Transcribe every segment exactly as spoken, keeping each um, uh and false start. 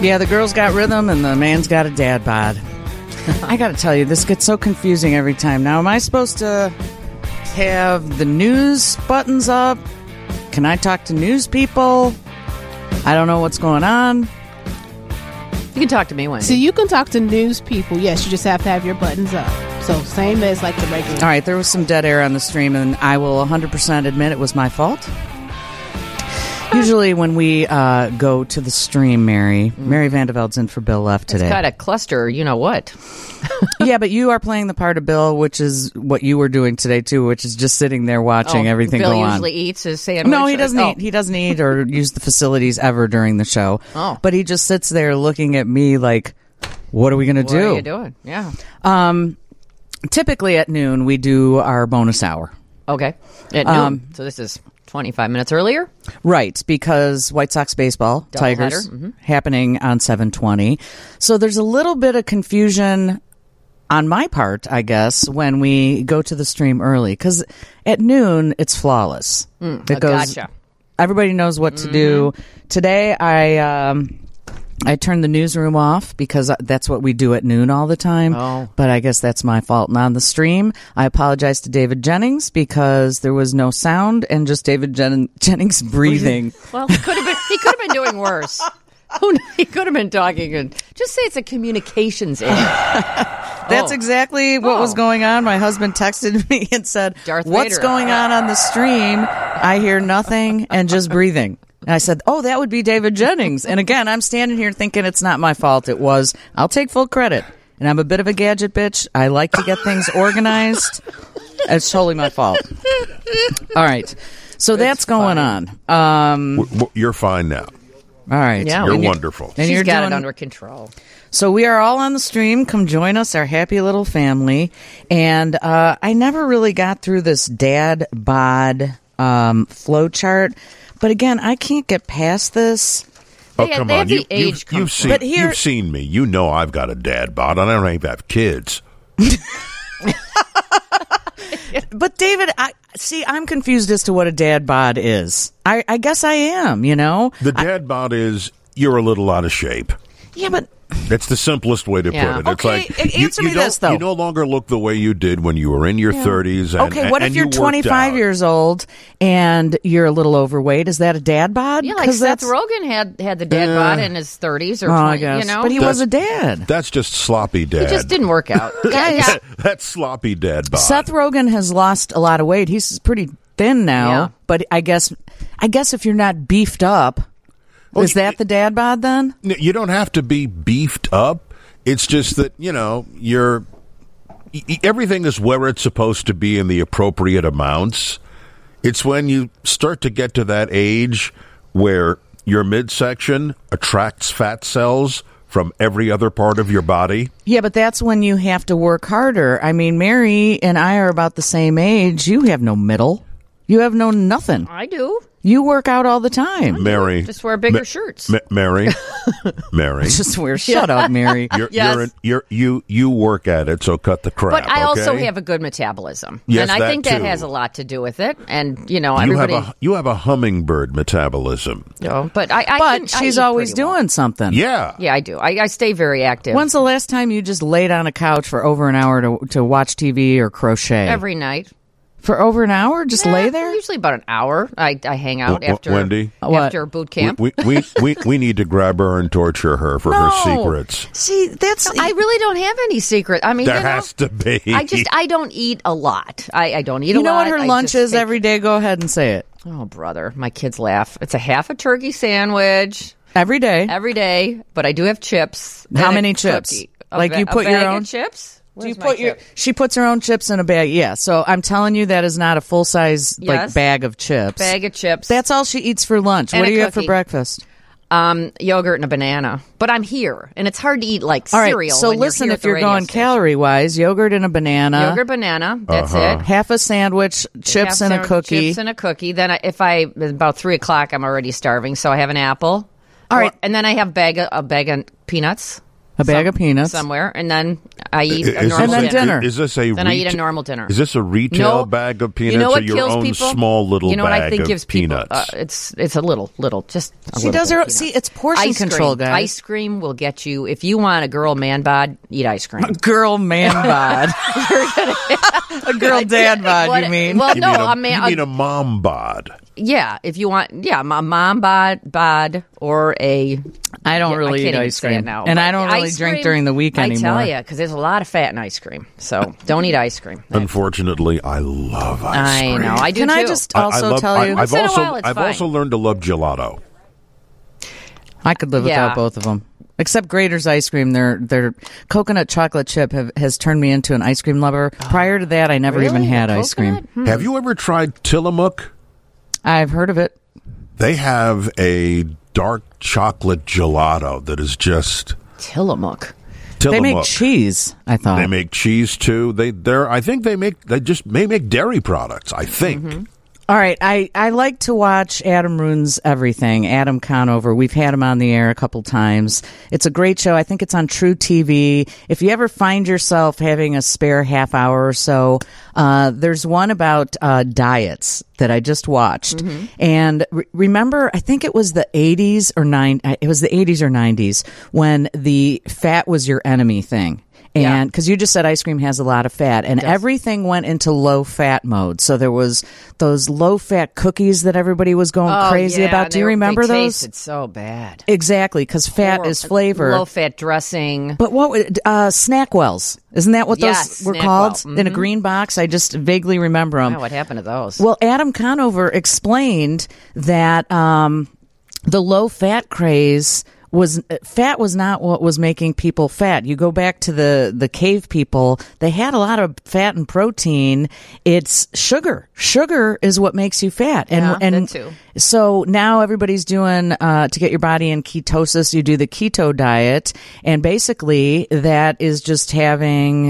Yeah, the girl's got rhythm and the man's got a dad bod. I got to tell you, this gets so confusing every time. Now, am I supposed to have the news buttons up? Can I talk to news people? I don't know what's going on. You can talk to me, Wendy. So you can talk to news people. Yes, you just have to have your buttons up. So same as like the regular. All right, there was some dead air on the stream, and I will one hundred percent admit it was my fault. Usually when we uh, go to the stream, Mary, mm. Mary Vandeveld's in for Bill Left today. It's got a cluster, you know what? Yeah, but you are playing the part of Bill, which is what you were doing today, too, which is just sitting there watching oh, everything Bill go on. Bill usually eats his sandwich? No, he doesn't oh. eat. He doesn't eat or use the facilities ever during the show. Oh. But he just sits there looking at me like, what are we going to do? What are you doing? Yeah. Um, typically at noon, we do our bonus hour. Okay. At noon. Um, so this is twenty-five minutes earlier? Right, because White Sox baseball, Double Tigers, mm-hmm. happening on seven twenty. So there's a little bit of confusion on my part, I guess, when we go to the stream early. Because at noon, it's flawless. Mm, it goes, gotcha. Everybody knows what to mm-hmm. do. Today, I... Um, I turned the newsroom off because that's what we do at noon all the time. Oh. But I guess that's my fault. And on the stream, I apologize to David Jennings because there was no sound and just David Jen- Jennings breathing. Well, he could have been, he could have been doing worse. Who kn- He could have been talking and just say it's a communications error. That's oh. exactly what oh. was going on. My husband texted me and said, Darth "What's Vader. going on on the stream? I hear nothing and just breathing." And I said, oh, that would be David Jennings. And again, I'm standing here thinking it's not my fault. It was. I'll take full credit. And I'm a bit of a gadget bitch. I like to get things organized. It's totally my fault. All right. So it's that's going fine. on. Um, w- w- you're fine now. All right. Yeah, you're you're, wonderful. And She's you're got doing, it under control. So we are all on the stream. Come join us, our happy little family. And uh, I never really got through this dad bod um, flow chart. But again, I can't get past this. Oh, They- come they on. have You, the age you've, come you've, from. seen, But here- you've seen me. You know I've got a dad bod. I don't even have kids. But David, I see. I'm confused as to what a dad bod is. I, I guess I am. You know, The dad I, bod is you're a little out of shape. Yeah, but that's the simplest way to Yeah. put it. It's Okay, like you, answer you me don't- this, though. You no longer look the way you did when you were in your thirties. And, okay. What and if you're you worked twenty-five out. years old and you're a little overweight? Is that a dad bod? Yeah, like 'Cause Seth that's- Rogen had, had the dad Uh, bod in his thirties or Oh, twenty, I guess. you know? But he That's- was a dad. That's just sloppy dad. He just didn't work out. Guys, That's sloppy dad bod. Seth Rogen has lost a lot of weight. He's pretty thin now. Yeah. But I guess, I guess if you're not beefed up, Well, is you- that the dad bod then? You don't have to be beefed up. It's just that, you know, you're y- y- everything is where it's supposed to be in the appropriate amounts. It's when you start to get to that age where your midsection attracts fat cells from every other part of your body. Yeah, but that's when you have to work harder. I mean, Mary and I are about the same age. You have no middle. You have no nothing. I do. You work out all the time. Mary. Just wear bigger Ma- shirts. Ma- Mary. Mary. Just wear. Shut up, Mary. You're, Yes. you're, an, you're you you work at it, so cut the crap. But I also okay? have a good metabolism. Yes, and I that think that too. has a lot to do with it. And, you know, you everybody... have a you have a hummingbird metabolism. you know, but I, I But can, I she's eat always pretty well. doing something. Yeah. Yeah, I do. I, I stay very active. When's the last time you just laid on a couch for over an hour to to watch T V or crochet? Every night. For over an hour? Just Eh, lay there? Usually about an hour. I, I hang out W- w- after Wendy? after What? boot camp. We, we, we, we, we need to grab her and torture her for her No. secrets. See, that's... I really don't have any secret. I mean, There you know, has to be. I just I don't eat a lot. I, I don't eat you a know lot. what her I lunch just is take- every day? Go ahead and say it. Oh, brother, my kids laugh. It's a half a turkey sandwich Every day. every day, but I do have chips. How and a many chips? cookie. A Like ba- you a put your bag own- of chips? Do you Where's my put your? chip? She puts her own chips in a bag. Yeah. So I'm telling you, that is not a full size like Yes. bag of chips. bag of chips? That's all she eats for lunch. And What a do you have for cookie. breakfast? Um, yogurt and a banana. But I'm here, and it's hard to eat like All right. cereal. So when listen, you're here if at the you're radio going station. calorie wise, yogurt and a banana, Yogurt, banana. That's Uh-huh. it. half a sandwich, chips Half and a sandwich, cookie. Chips and a cookie. Then I, if I about three o'clock, I'm already starving, so I have an apple. All right. Or- and then I have bag of, a bag of peanuts. A bag some- of peanuts. somewhere, and then uh, I eat a Is normal And then dinner. dinner. Is this a Then I eat a reta- normal dinner. Is this a retail No. bag of peanuts You know what or your kills own people? small little You know what bag I think of gives people? peanuts? Uh, it's it's a little, little, just. A She little does bit her- of see, peanuts. it's portion Ice control, cream. guys. Ice cream will get you. If you want a girl man bod, eat ice cream. Girl man bod. A girl dad bod, What- you mean? Well, You no, mean a, I mean, you a- mean a mom bod. yeah. If you want, yeah, a mom bod, bod or a. I don't Yeah, really I eat can't even ice say cream. it now. And but I don't really ice drink cream, during the week I anymore. tell you, because there's a lot of fat in ice cream. So don't eat ice cream. Unfortunately, I love ice I cream. know. I do Can too. I just I- I also love- tell I, you? I've Once in a also while, it's I've fine. also learned to love gelato. I could live Yeah. without both of them. Except Grater's ice cream, their their coconut chocolate chip have, has turned me into an ice cream lover. Prior to that, I never Really? even had The ice cream. coconut? Hmm. Have you ever tried Tillamook? I've heard of it. They have a dark chocolate gelato that is just Tillamook. They make Tillamook. cheese, I thought. They make cheese too. They they're I think they make they just may make dairy products. I think. Mm-hmm. All right, I, I like to watch Adam Ruins Everything, Adam Conover. We've had him on the air a couple times. It's a great show. I think it's on True T V. If you ever find yourself having a spare half hour or so, uh, there's one about uh, diets that I just watched. And re- remember, I think it was the eighties or nine. It was the eighties or nineties when the fat was your enemy thing. Yeah. And because you just said ice cream has a lot of fat, and everything went into low fat mode. So there was those low fat cookies that everybody was going Oh, crazy yeah, about. Do they you were- remember they those? Tasted so bad. Exactly, because fat is flavor. Low fat dressing. But what would- uh, Snackwells? Isn't that what Yes, those were Snackwell. called? In a Mhm. green box? I just vaguely remember them. Oh, what happened to those? Well, Adam Conover explained that um, the low fat craze was fat was not what was making people fat. You go back to the the cave people; they had a lot of fat and protein. It's sugar. Sugar is what makes you fat, and Yeah, and that too. so now everybody's doing uh, to get your body in ketosis. You do the keto diet, and basically that is just having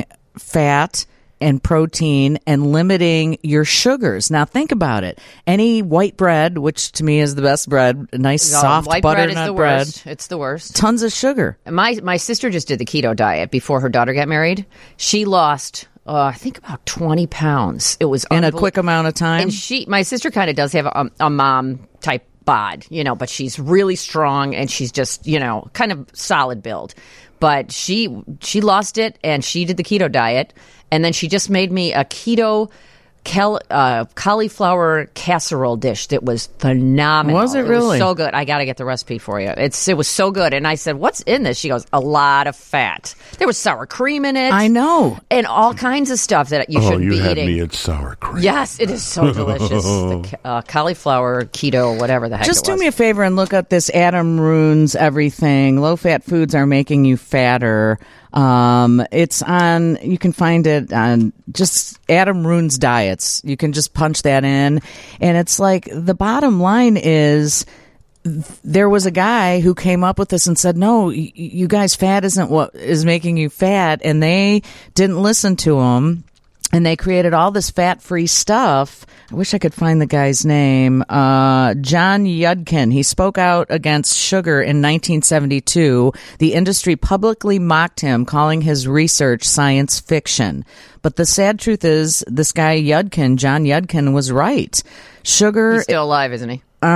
fat and protein and limiting your sugars. Now think about it. Any white bread, which to me is the best bread, a nice No, soft white bread is butternut the bread, worst. It's the worst. tons of sugar. My my sister just did the keto diet before her daughter got married. She lost, uh, I think, about twenty pounds. It was In a unbel- quick amount of time. And she, my sister, kind of does have a, a mom type bod, you know, but she's really strong and she's just, you know, kind of solid build. But she she lost it and she did the keto diet, and then she just made me a keto cal- uh, cauliflower casserole dish that was phenomenal. Was it was really? so good? I got to get the recipe for you. It's it was so good. And I said, "What's in this?" She goes, "A lot of fat. There was sour cream in it. I know. and all kinds of stuff that you Oh, shouldn't you be had eating." me at sour cream. Yes, it is so delicious. the ca- uh, cauliflower, keto, whatever the heck Just it do was. me a favor and look up this Adam Ruins Everything. Low fat foods are making you fatter. Um, it's on, you can find it on just Adam Ruins Diets. You can just punch that in. And it's like, the bottom line is, there was a guy who came up with this and said, no, y- you guys, fat isn't what is making you fat. And they didn't listen to him. And they created all this fat-free stuff. I wish I could find the guy's name. Uh, John Yudkin. He spoke out against sugar in nineteen seventy-two. The industry publicly mocked him, calling his research science fiction. But the sad truth is, this guy Yudkin, John Yudkin, was right. Sugar. He's still alive, isn't he? Uh,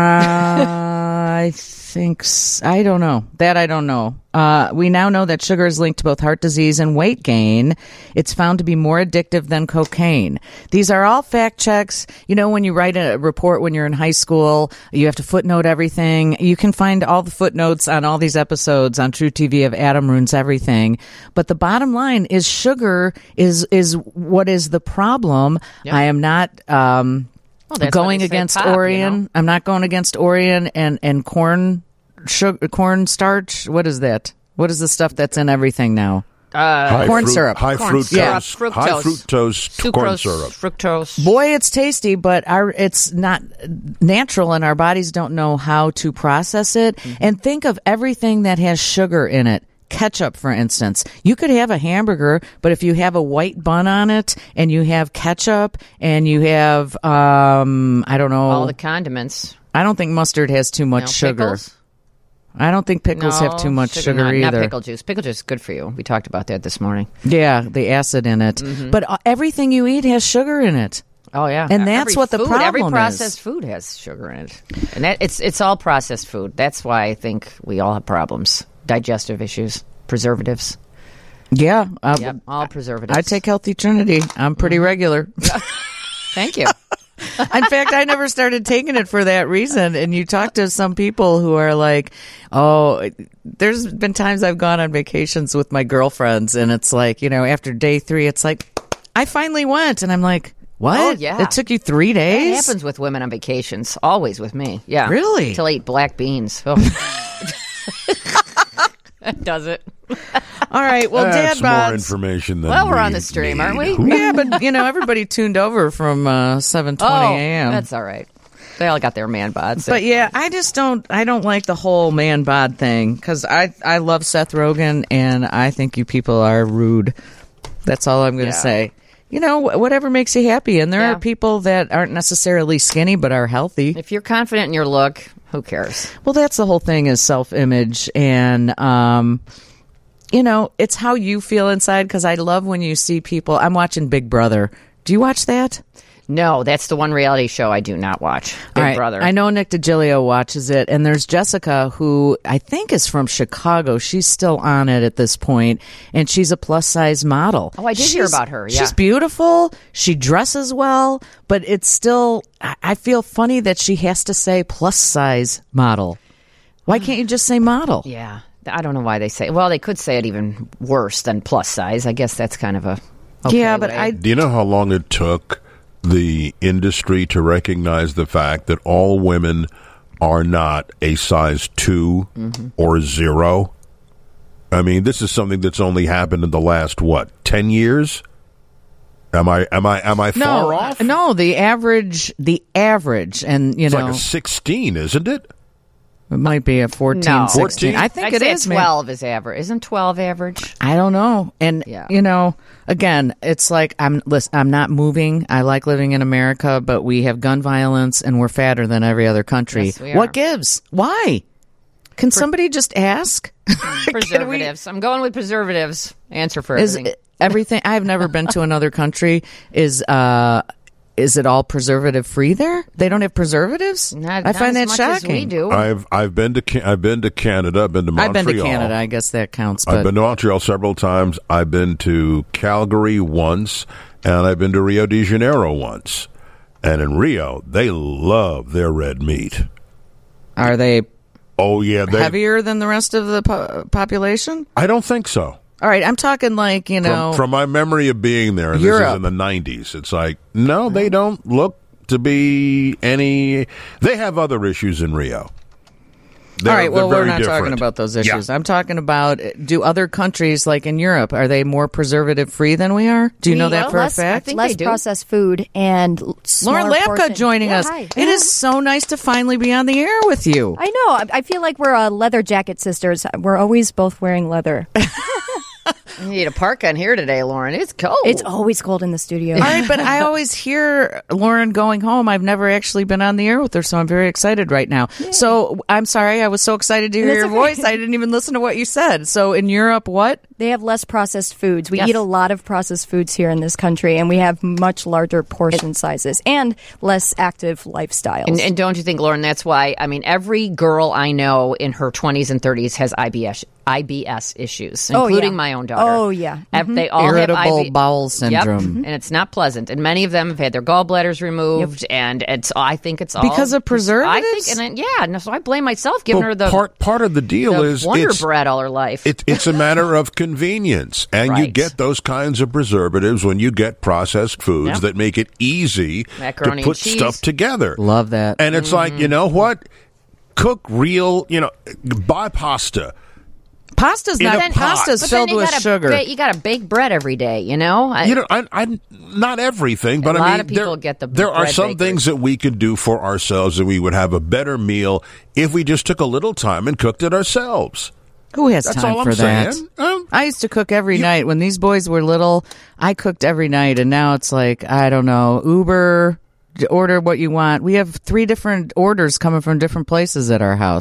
I think s- I don't know that I don't know. Uh, we now know that sugar is linked to both heart disease and weight gain. It's found to be more addictive than cocaine. These are all fact checks. You know, when you write a report when you're in high school, you have to footnote everything. You can find all the footnotes on all these episodes on True T V of Adam Ruins Everything. But the bottom line is sugar is is what is the problem. Yeah. I am not. Um, Well, that's why going they say against pop, you Orion. know? I'm not going against Orion and, and corn sugar, corn starch. What is that? What is the stuff that's in everything now? High corn fruit- syrup. high Corn fructose, syrup, high fructose. fructose corn Sucrose, syrup. fructose. Boy, it's tasty, but our it's not natural, and our bodies don't know how to process it. Mm-hmm. And think of everything that has sugar in it. Ketchup, for instance. You could have a hamburger, but if you have a white bun on it and you have ketchup and you have, um, I don't know. All the condiments. I don't think mustard has too much No, sugar. pickles? I don't think pickles No, have too much sugar, not, either. Not pickle juice. Pickle juice is good for you. We talked about that this morning. Yeah, the acid in it. Mm-hmm. But uh, everything you eat has sugar in it. Oh yeah, And that's every what the food, problem Every is. processed food has sugar in it, and that it's it's all processed food. That's why I think we all have problems, digestive issues, preservatives. Yeah. Uh, Yep, all preservatives. I take Healthy Trinity. I'm pretty Mm-hmm. regular. Thank you. In fact, I never started taking it for that reason. And you talk to some people who are like, oh, there's been times I've gone on vacations with my girlfriends, and it's like, you know, after day three, it's like, I finally went. And I'm like, what? Oh, yeah. It took you three That days? happens with women on vacations. Always with me. Yeah. Really? Till I eat black beans. Oh. That does it. All right. Well, That's Dad more Bods. information than Well, we're we on the stream, need. aren't we? Yeah, but, you know, everybody tuned over from uh, seven twenty Oh, a.m. that's all right. They all got their man bods. But yeah, I just don't. I don't like the whole man bod thing because I I love Seth Rogen and I think you people are rude. That's all I'm going to Yeah. say. You know, wh- whatever makes you happy. And there Yeah. are people that aren't necessarily skinny but are healthy. if you're confident in your look, who cares? Well, that's the whole thing is self-image and um. You know, it's how you feel inside because I love when you see people. I'm watching Big Brother. Do you watch that? No, that's the one reality show I do not watch. Big All right. Brother. I know Nick DiGilio watches it, and there's Jessica, who I think is from Chicago. She's still on it at this point, and she's a plus size model. Oh, I did hear She's- about her, yeah. She's beautiful. She dresses well, but it's still. I I feel funny that she has to say plus size model. Why can't you just say model? Yeah. I don't know why they say. Well, they could say it even worse than plus size. I guess that's kind of a. Okay yeah, but way. I. Do you know how long it took the industry to recognize the fact that all women are not a size two Mm-hmm. or zero? I mean, this is something that's only happened in the last what ten years. Am I am I am I No, far off? no. The average, the average, and you It's know, like a sixteen, isn't it? it might be a fourteen, No. sixteen. I think I'd it say is. man. twelve is average. Isn't twelve average? I don't know. And Yeah. you know, again, it's like I'm listen, I'm not moving. I like living in America, but we have gun violence and we're fatter than every other country. Yes, we What are. gives? Why? Can somebody just ask? Preservatives. I'm going with preservatives. Answer for Is everything. everything I've never been to another country is uh is it all preservative free there? They don't have preservatives? Not, I not find as that much shocking. As we do. I've I've been to Ca- I've been to Canada. I've been to I've Montreal. been to Canada. I guess that counts. But I've been to Montreal several times. I've been to Calgary once, and I've been to Rio de Janeiro once. And in Rio, they love their red meat. are they Oh yeah, they, heavier than the rest of the po- population? I don't think so. All right, I'm talking like, you know, From, from my memory of being there, and this Europe. is in the nineties, it's like, no, they don't look to be any. They have other issues in Rio. They're- all right, well, they're we're very not talking different. about those Yeah. issues. I'm talking about do other countries like in Europe, are they more preservative free than we are? Do you know that well, for a less- I fact? think Less they do. processed food and l- Lauren smaller Lapka portion. joining Yeah, us. hi. It is so nice to finally be on the air with you. I know. I- I feel like we're uh, leather jacket sisters. We're always both wearing leather. You need a parka in here today, Lauren. It's cold. It's always cold in the studio. All right, but I always hear Lauren going home. I've never actually been on the air with her, so I'm very excited right now. So I'm sorry, I was so excited to hear That's your okay. voice. I didn't even listen to what you said. So in Europe, what? They have less processed foods. We Yes. eat a lot of processed foods here in this country, and we have much larger portion sizes and less active lifestyles. And, and don't you think, Lauren, that's why, I mean, every girl I know in her twenties and thirties has I B S, I B S issues, Oh, including yeah. my own daughter. Oh, yeah. Ev- They all Irritable have I B- bowel Yep, syndrome. and it's not pleasant. And many of them have had their gallbladders removed, and it's. I think it's all Because of preservatives? I think, and then, yeah, no, so I blame myself giving Well, her the part part of the deal the is Wonder it's, Bread all her life. It, it's a matter of convenience, and you Right. get those kinds of preservatives when you get processed foods Yep. that make it easy Macaroni to put and cheese. stuff together. Love that. And it's like, you know what? Cook real, you know, buy pasta. Pasta's In not. a pot. Pasta's But then filled you with gotta sugar. ba- you got to bake bread every day, you know. I, You know, I, I not everything, but A I lot mean, of people there, get the there are bread some bakers. things that we could do for ourselves, and we would have a better meal if we just took a little time and cooked it ourselves. Who has That's time all I'm for that? saying. Um, I used to cook every night. When these boys were little, I cooked every night, and now it's like, I don't know, Uber, order what you want. We have three different orders coming from different places at our house.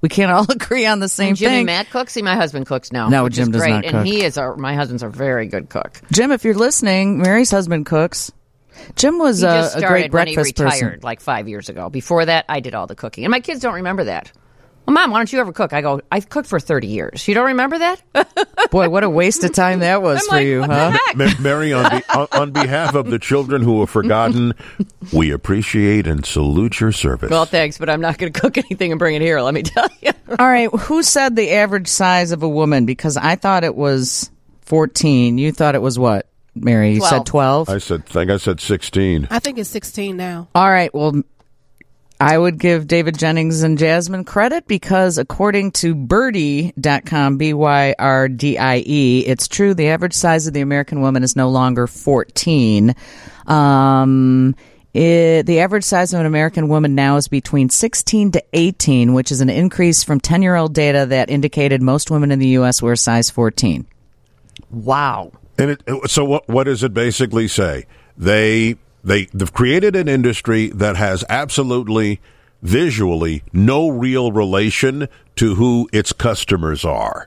We can't all agree on the same And Jimmy thing. Matt cooks. See, my husband cooks now. No, which Jim is does great. not and cook. he is a my husband's a very good cook. Jim, if you're listening, Mary's husband cooks. Jim was He a, just a started great when he breakfast retired person. like five years ago. Before that, I did all the cooking, and my kids don't remember that. Well, Mom, why don't you ever cook? I go, I've cooked for thirty years. You don't remember that? Boy, what a waste of time that was I'm for like, you, what huh? the heck? Ma- Mary, on, be- on, on behalf of the children who have forgotten, we appreciate and salute your service. Well, thanks, but I'm not going to cook anything and bring it here. Let me tell you. All right, who said the average size of a woman? Because I thought it was fourteen. You thought it was what, Mary? You said twelve? I said, think I said sixteen. I think it's sixteen now. All right, well, I would give David Jennings and Jasmine credit because according to Birdie dot com, B Y R D I E, it's true the average size of the American woman is no longer fourteen. Um, it, the average size of an American woman now is between sixteen to eighteen, which is an increase from ten-year-old data that indicated most women in the U S were a size fourteen. Wow. And it, so what, what does it basically say? They, they, they've created an industry that has absolutely, visually, no real relation to who its customers are.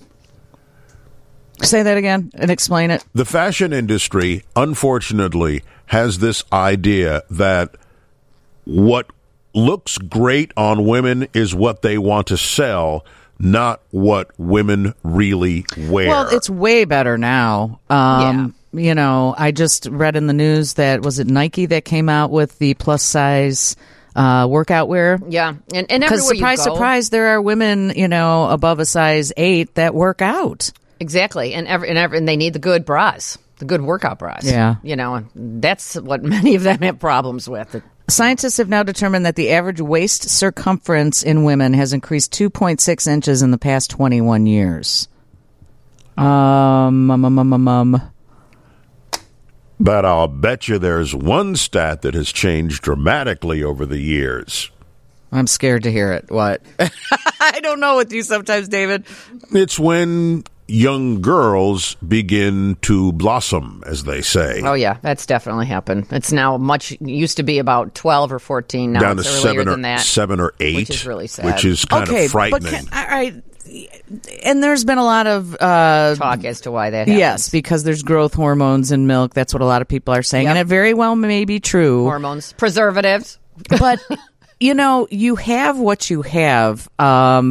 Say that again and explain it. The fashion industry, unfortunately, has this idea that what looks great on women is what they want to sell, not what women really wear. Well, it's way better now. Um, You know, I just read in the news that, was it Nike that came out with the plus size uh, workout wear? Yeah, and, and Because everywhere surprise, you go, surprise, there are women, you know, above a size eight that work out. exactly, and every, and every, and they need the good bras, the good workout bras. Yeah. you know, and that's what many of them have problems with. Scientists have now determined that the average waist circumference in women has increased two point six inches in the past twenty-one years. Um, um, um, um, um, um. But I'll bet you there's one stat that has changed dramatically over the years. I'm scared to hear it. What? I don't know with you sometimes, David. It's when young girls begin to blossom, as they say. Oh yeah, that's definitely happened. It's now much. It used to be about twelve or fourteen. Now Down to it's earlier seven or, than that. seven or eight. which is really sad. Which is kind okay, of frightening. but can, all right. And there's been a lot of uh, Talk as to why that happens. yes, because there's growth hormones in milk. That's what a lot of people are saying, Yep. and it very well may be true. hormones, preservatives. But you know, you have what you have. Um,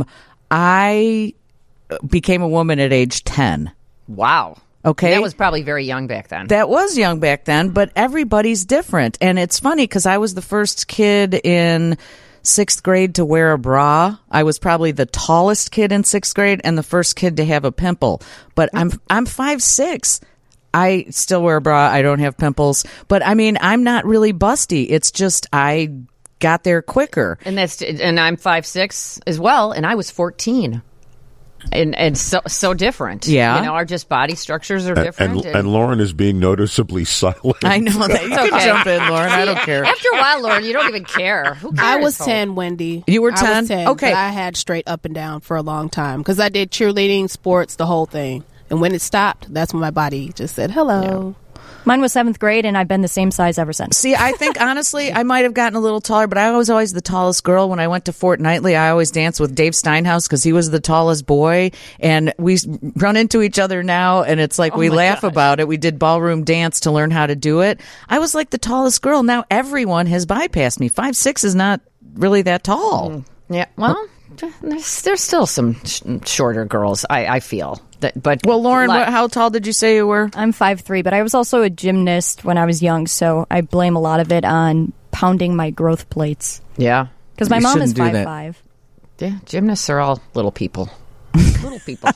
I became a woman at age ten. Wow. Okay. That was probably very young back then. That was young back then, but everybody's different. And it's funny because I was the first kid in sixth grade to wear a bra. I was probably the tallest kid in sixth grade and the first kid to have a pimple. But I'm I'm five six. I still wear a bra. I don't have pimples. But I mean, I'm not really busty. It's just I got there quicker. and that's and I'm five six as well, and I was fourteen. And and so so different. Yeah. You know, our just body structures are And, different. and, and Lauren is being noticeably silent. I know that. You can okay. jump in, Lauren. I don't care. After a while, Lauren, you don't even care. Who cares? I was Hope? ten, Wendy. You were I ten? was ten. Okay. But I had straight up and down for a long time because I did cheerleading, sports, the whole thing. And when it stopped, that's when my body just said hello. Mine was seventh grade, and I've been the same size ever since. See, I think honestly, I might have gotten a little taller, but I was always the tallest girl. When I went to Fortnightly, I always danced with Dave Steinhaus because he was the tallest boy, and we run into each other now, and it's like we my laugh gosh. about it. We did ballroom dance to learn how to do it. I was like the tallest girl. Now everyone has bypassed me. Five six is not really that tall. Yeah. Well, there's there's still some sh- shorter girls. I I feel that, but Well, Lauren, like- what, how tall did you say you were? I'm five three, but I was also a gymnast when I was young, so I blame a lot of it on pounding my growth plates. yeah, Because my You mom is shouldn't do five that. five. yeah. Gymnasts are all little people. little people.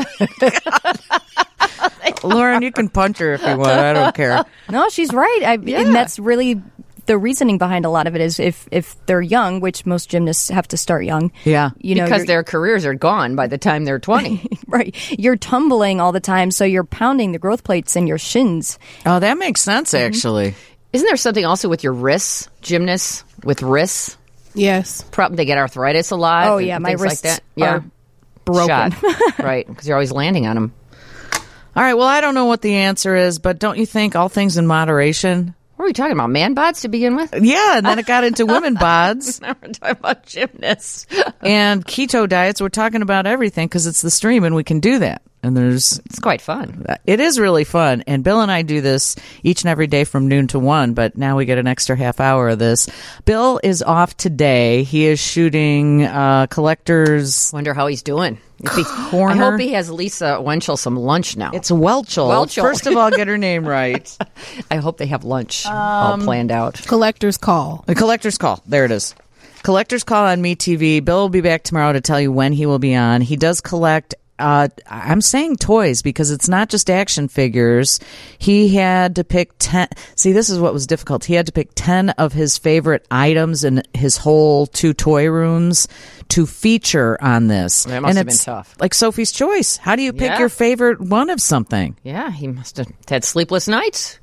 Lauren, you can punch her if you want. I don't care. No, she's right. I, Yeah. And that's really the reasoning behind a lot of it is if, if they're young, which most gymnasts have to start young. Yeah. You know, because you're- their careers are gone by the time they're twenty. right. You're tumbling all the time, so you're pounding the growth plates in your shins. Oh, that makes sense, actually. Isn't there something also with your wrists? Gymnasts with wrists, Yes. Prob- they get arthritis a lot. Oh, and yeah, my things wrists like that. Yeah, are broken. Shot. Right? Because you're always landing on them. All right. Well, I don't know what the answer is, but don't you think all things in moderation? What are we talking about? Man bods to begin with? Yeah, and then it got into women bods Now we're talking about gymnasts. and keto diets. We're talking about everything because it's the stream and we can do that. And there's It's quite fun. It is really fun. And Bill and I do this each and every day from noon to one, but now we get an extra half hour of this. Bill is off today. He is shooting uh, Collector's Wonder how he's doing. If he, Corner. I hope he has Lisa Wenchel some lunch now. It's Welchel. Welchel. First of all, get her name right. I hope they have lunch all planned out. Collector's call. The Collector's Call. There it is. Collector's Call on MeTV. Bill will be back tomorrow to tell you when he will be on. He does collect Uh, I'm saying toys because it's not just action figures. He had to pick ten. See, this is what was difficult. He had to pick ten of his favorite items in his whole two toy rooms to feature on this. That must and have been it's tough. like Sophie's Choice. How do you pick Yeah. your favorite one of something? Yeah, he must have had sleepless nights.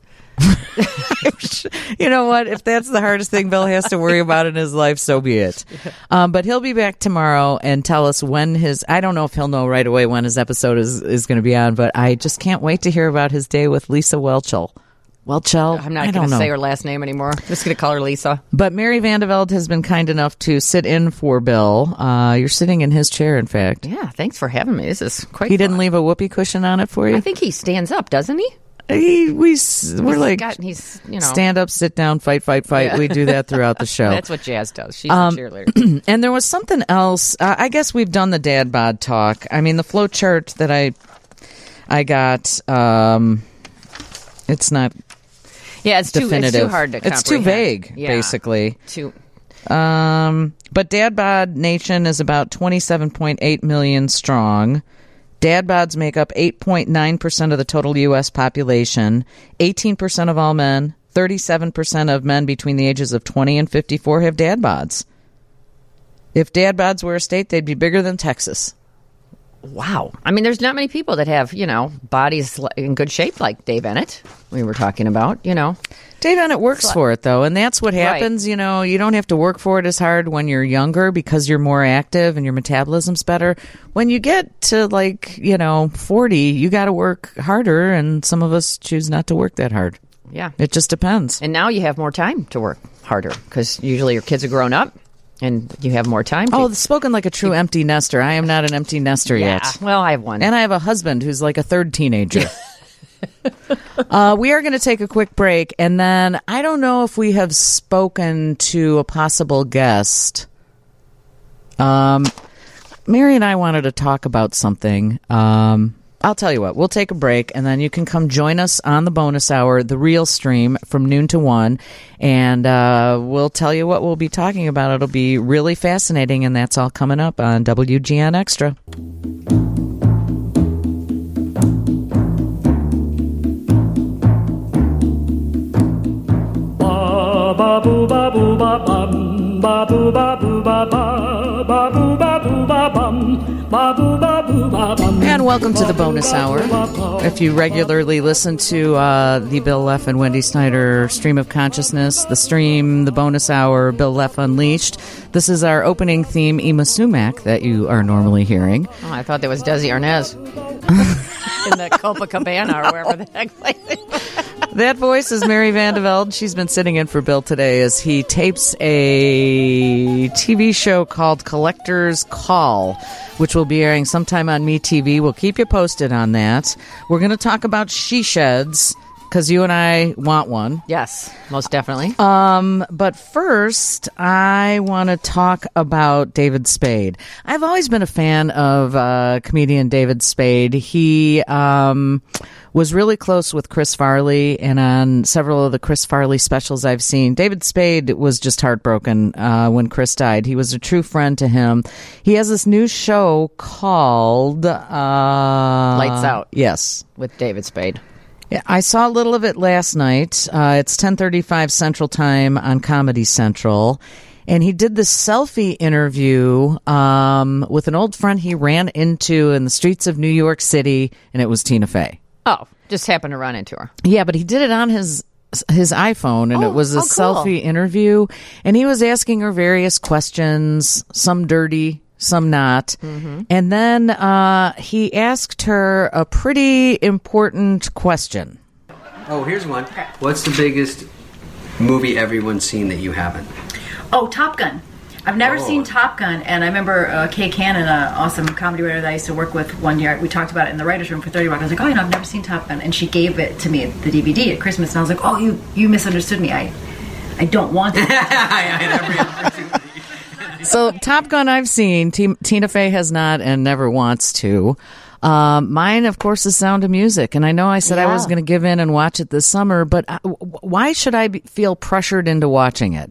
You know what? If that's the hardest thing Bill has to worry about in his life, so be it. Um, but he'll be back tomorrow and tell us when his, I don't know if he'll know right away when his episode is, is going to be on, but I just can't wait to hear about his day with Lisa Welchel. Welchel? I'm I not don't going to know. say her last name anymore. I'm just going to call her Lisa. But Mary Vandeveld has been kind enough to sit in for Bill. Uh, you're sitting in his chair, in fact. Yeah, thanks for having me. This is quite He didn't fun. leave a whoopee cushion on it for you? I think he stands up, doesn't he? He, we, s- we're He's like, got- he's, you know. stand up, sit down, fight, fight, fight. Yeah. We do that throughout the show. That's what Jazz does. She's Um, a cheerleader. And there was something else. Uh, I guess we've done the dad bod talk. I mean, the flow chart that I I got, um, it's not Yeah, it's too, definitive. it's too hard to It's too comprehend. vague, Yeah. basically. Too, Um, but Dad Bod Nation is about twenty-seven point eight million strong. Dad bods make up eight point nine percent of the total U S population, eighteen percent of all men, thirty-seven percent of men between the ages of twenty and fifty-four have dad bods. If dad bods were a state, they'd be bigger than Texas. wow. I mean, there's not many people that have, you know, bodies li- in good shape like Dave Ennett we were talking about, you know. Dave Ennett works for it, though, and that's what Right. happens. You know, you don't have to work for it as hard when you're younger because you're more active and your metabolism's better. When you get to, like, you know, forty, you got to work harder, and some of us choose not to work that hard. Yeah. It just depends. And now you have more time to work harder because usually your kids are grown up and you have more time. to- Oh, spoken like a true empty nester. I am not an empty nester yeah. yet. Well, I have one. And I have a husband who's like a third teenager. uh, we are going to take a quick break, and then I don't know if we have spoken to a possible guest. Um, Mary and I wanted to talk about something. Um, I'll tell you what, we'll take a break, and then you can come join us on the bonus hour, the real stream, from noon to one, and uh, we'll tell you what we'll be talking about. It'll be really fascinating, and that's all coming up on W G N Extra. ba boo ba boo ba bum ba boo ba boo ba ba ba boo ba boo ba bum ba boo ba boo ba bum. And welcome to the bonus hour. If you regularly listen to uh, the Bill Leff and Wendy Snyder Stream of Consciousness, the stream, the bonus hour, Bill Leff Unleashed, this is our opening theme, Ema Sumac, that you are normally hearing. oh, I thought that was Desi Arnaz in the Copacabana or wherever the heck. That voice is Mary Vandeveld. She's been sitting in for Bill today as he tapes a T V show called Collector's Call, which will be airing sometime on MeTV. We'll keep you posted on that. We're going to talk about she sheds because you and I want one. Yes, most definitely. Um, but first, I want to talk about David Spade. I've always been a fan of uh, comedian David Spade. He um, was really close with Chris Farley, and on several of the Chris Farley specials I've seen, David Spade was just heartbroken uh, when Chris died. He was a true friend to him. He has this new show called uh, Lights Out. Yes. With David Spade. Yeah, I saw a little of it last night. Uh, it's ten thirty-five Central Time on Comedy Central. And he did this selfie interview um, with an old friend he ran into in the streets of New York City, and it was Tina Fey. Oh, just happened to run into her. Yeah, but he did it on his his iPhone, and Oh, it was a oh, cool. selfie interview. And he was asking her various questions, some dirty, some not. Mm-hmm. And then uh, he asked her a pretty important question. Oh, here's one. What's the biggest movie everyone's seen that you haven't? Oh, Top Gun. I've never Oh. seen Top Gun, and I remember uh, Kay Cannon, an awesome comedy writer that I used to work with one year, we talked about it in the writer's room for thirty Rock. I was like, oh, you know, I've never seen Top Gun. And she gave it to me, the D V D, at Christmas, and I was like, oh, you, you misunderstood me. I I don't want it. I had every opportunity. So Top Gun I've seen. T- Tina Fey has not and never wants to. Um, mine, of course, is Sound of Music. And I know I said I Yeah. was going to give in and watch it this summer, but I, w- why should I be, feel pressured into watching it?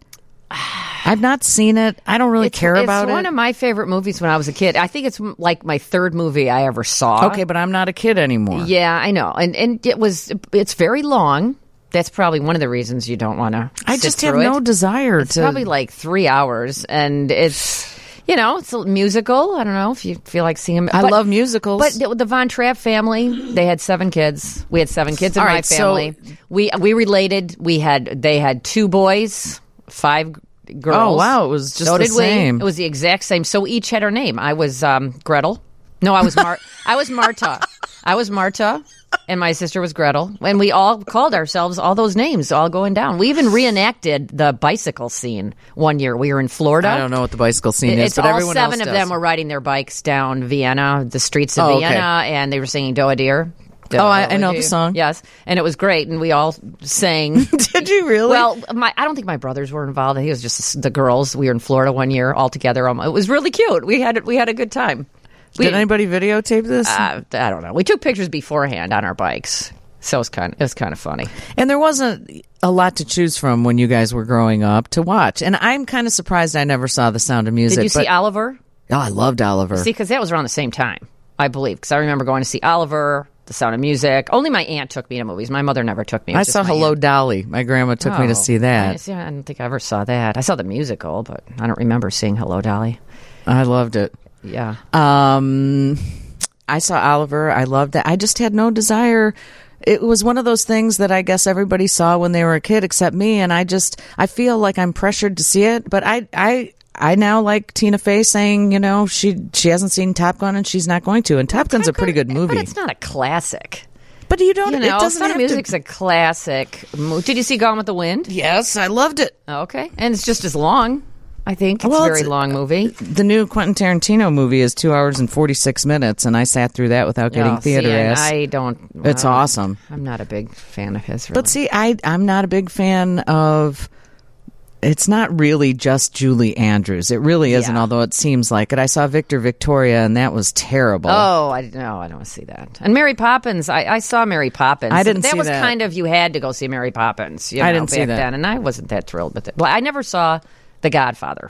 I've not seen it. I don't really It's, care it's about one it. of my favorite movies when I was a kid. I think it's m- like my third movie I ever saw. Okay, but I'm not a kid anymore. Yeah, I know. And and it was it's very long. That's probably one of the reasons you don't want to. I just have no desire It's to. probably like three hours, and it's you know it's a musical. I don't know if you feel like seeing. I but- love musicals. But the, the Von Trapp family, they had seven kids. We had seven kids in All my right, so- family. we we related. We had they had two boys, five girls. Oh, wow, it was just so the did same. We. It was the exact same. So each had her name. I was um, Gretel. No, I was Mar- I was Marta. I was Marta, and my sister was Gretel, and we all called ourselves all those names, all going down. We even reenacted the bicycle scene one year. We were in Florida. I don't know what the bicycle scene is, It's but all everyone seven else of does. them were riding their bikes down Vienna, the streets of Oh, okay. Vienna, and they were singing "Do a Deer." Oh, I- I know the song. Yes, and it was great, and we all sang. Did you really? Well, my I don't think my brothers were involved. I think it was just the girls. We were in Florida one year all together. Um, It was really cute. We had we had a good time. We, Did anybody videotape this? uh, I don't know. We took pictures beforehand on our bikes, so it was kind of, it was kind of funny. And there wasn't a lot to choose from when you guys were growing up to watch. And I'm kind of surprised I never saw The Sound of Music. Did you see but- Oliver? Oh, I loved Oliver. See, because that was around the same time, I believe. Because I remember going to see Oliver, The Sound of Music. Only my aunt took me to movies. My mother never took me. It I was just saw my Hello aunt. Dolly. My grandma took me to Oh, see that. I, see, I don't think I ever saw that. I saw the musical, but I don't remember seeing Hello Dolly. I loved it. Yeah. Um, I saw Oliver. I loved that. I just had no desire. It was one of those things that I guess everybody saw when they were a kid except me, and I just I feel like I'm pressured to see it. But I I I now like Tina Fey saying, you know, she she hasn't seen Top Gun and she's not going to. And Top Gun's a pretty good movie. But it's not a classic. But you don't. You it know, doesn't Sound of have to- Music's a classic. mo- Did you see Gone with the Wind? Yes, I loved it. Okay. And it's just as long, I think. It's Well, a very it's- long movie. The new Quentin Tarantino movie is two hours and forty six minutes, and I sat through that without getting Oh, see, theater and ass. I don't. It's uh, awesome. I'm not a big fan of his. Really. But see, I I'm not a big fan of. It's not really just Julie Andrews. It really isn't, Yeah. although it seems like it. I saw Victor Victoria, and that was terrible. Oh, I no, I don't want to see that. And Mary Poppins, I, I saw Mary Poppins. I didn't That see was that. kind of you had to go see Mary Poppins. You I know, didn't see back that. then, and I wasn't that thrilled with it. But I never saw The Godfather.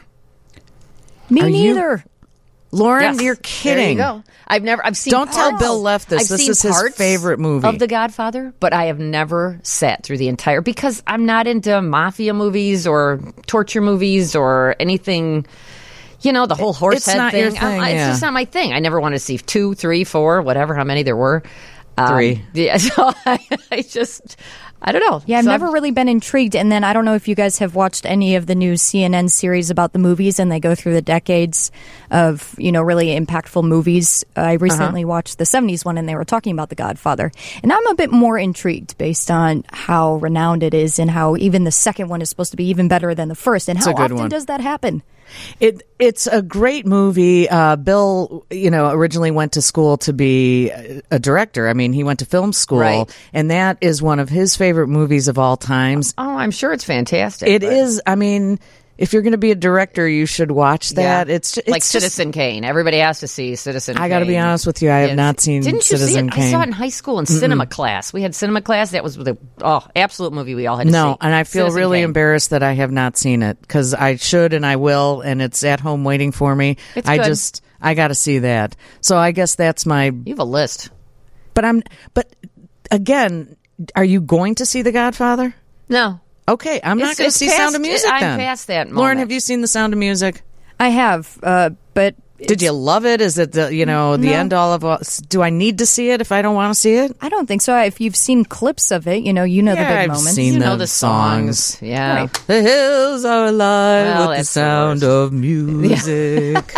Me Are you- neither. Lauren, Yes. you're kidding. There you go. I've never. I've seen. Don't tell parts. Bill Leff this. I've This seen is his parts favorite movie. of The Godfather, but I have never sat through the entire because I'm not into mafia movies or torture movies or anything. You know, the whole horse It's head not thing. your thing, I'm- I- yeah. It's just not my thing. I never wanted to see two, three, four, whatever, how many there were. Um, Three. Yeah. So I, I just, I don't know. Yeah, I've So never really been intrigued. And then I don't know if you guys have watched any of the new C N N series about the movies, and they go through the decades of, you know, really impactful movies. I recently watched the seventies one, and they were talking about The Godfather. And I'm a bit more intrigued based on how renowned it is and how even the second one is supposed to be even better than the first. And It's how a good often one. does that happen? It it's a great movie. Uh, Bill, you know, originally went to school to be a, a director. I mean, he went to film school, Right. and that is one of his favorite movies of all times. Oh, I'm sure it's fantastic. It but- is. I mean, if you're going to be a director, you should watch that. Yeah. It's, ju- it's like just- Citizen Kane. Everybody has to see Citizen I Kane. got to be honest with you. I have Yes. not seen Didn't you Citizen see it? Kane. I saw it in high school in cinema class. We had cinema class. That was the oh absolute movie we all had to see. No, and I feel Citizen really Kane. embarrassed that I have not seen it because I should and I will, and it's at home waiting for me. It's I good. just I got to see that. So I guess that's my. You have a list. But I'm. But again, are you going to see The Godfather? No. Okay, I'm not It's- going to it's see past- Sound of Music. I'm then. past that Lauren, moment. have you seen The Sound of Music? I have, uh, but Did you love it? Is it the you know the No. end all of? us? Do I need to see it if I don't want to see it? I don't think so. If you've seen clips of it, you know, you know Yeah, the big I've moments. seen You the know the songs. songs. Yeah. Right. The hills are alive Well, with the that's the sound worst. of music.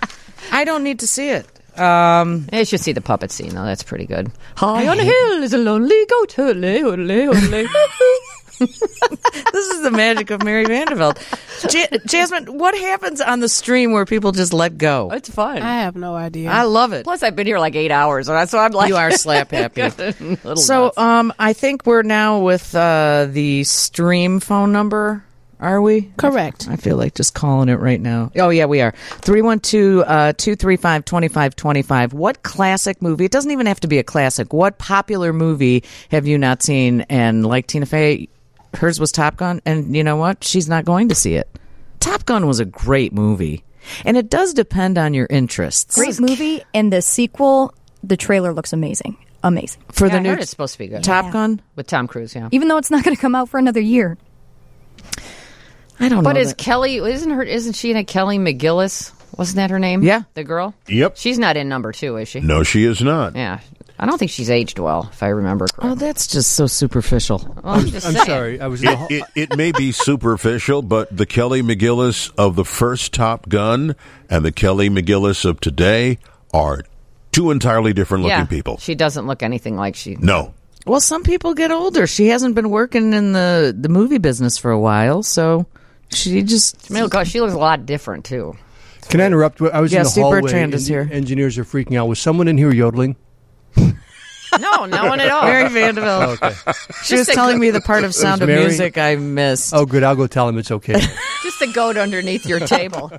I don't need to see it. Um, You should see the puppet scene though. That's pretty good. High on a hill is a lonely goat. Ole, ole, ole. This is the magic of Mary Vanderveld. Ja- Jasmine, what happens on the stream where people just let go? It's fun. I have no idea. I love it. Plus, I've been here like eight hours, so I'm like, You are slap happy. Little So, nuts. um, I think we're now with uh, the stream phone number. Are we? Correct. I feel like just calling it right now. Oh, yeah, we are. three one two, two three five, two five two five. What classic movie? It doesn't even have to be a classic. What popular movie have you not seen? And like Tina Fey, hers was Top Gun. And you know what? She's not going to see it. Top Gun was a great movie. And it does depend on your interests. Great movie, and the sequel, the trailer looks amazing. Amazing. For Yeah, the I new heard it's supposed to be good. Top Yeah. Gun? With Tom Cruise, yeah. Even though it's not going to come out for another year. I don't But know. is that- Kelly? Isn't her? Isn't she in a Kelly McGillis? Wasn't that her name? Yeah. the girl. Yep. She's not in number two, is she? No, she is not. Yeah, I don't think she's aged well, if I remember Oh, correctly. that's just so superficial. Well, I'm just I'm saying. sorry. I was. In the It, hall- it, it may be superficial, but the Kelly McGillis of the first Top Gun and the Kelly McGillis of today are two entirely different looking Yeah, people. she doesn't look anything like she. No. Well, some people get older. She hasn't been working in the, the movie business for a while, so she just... I mean, look, she looks a lot different too. Can I interrupt? I was Yeah, in the Steve hallway. Bertrand is and here. the Engineers are freaking out. Was someone in here yodeling? No, no one at all. Mary Vanderbilt. She was Just a telling go- me the part of Sound of Mary? Music I missed. Oh, good. I'll go tell him it's okay. Just a goat underneath your table.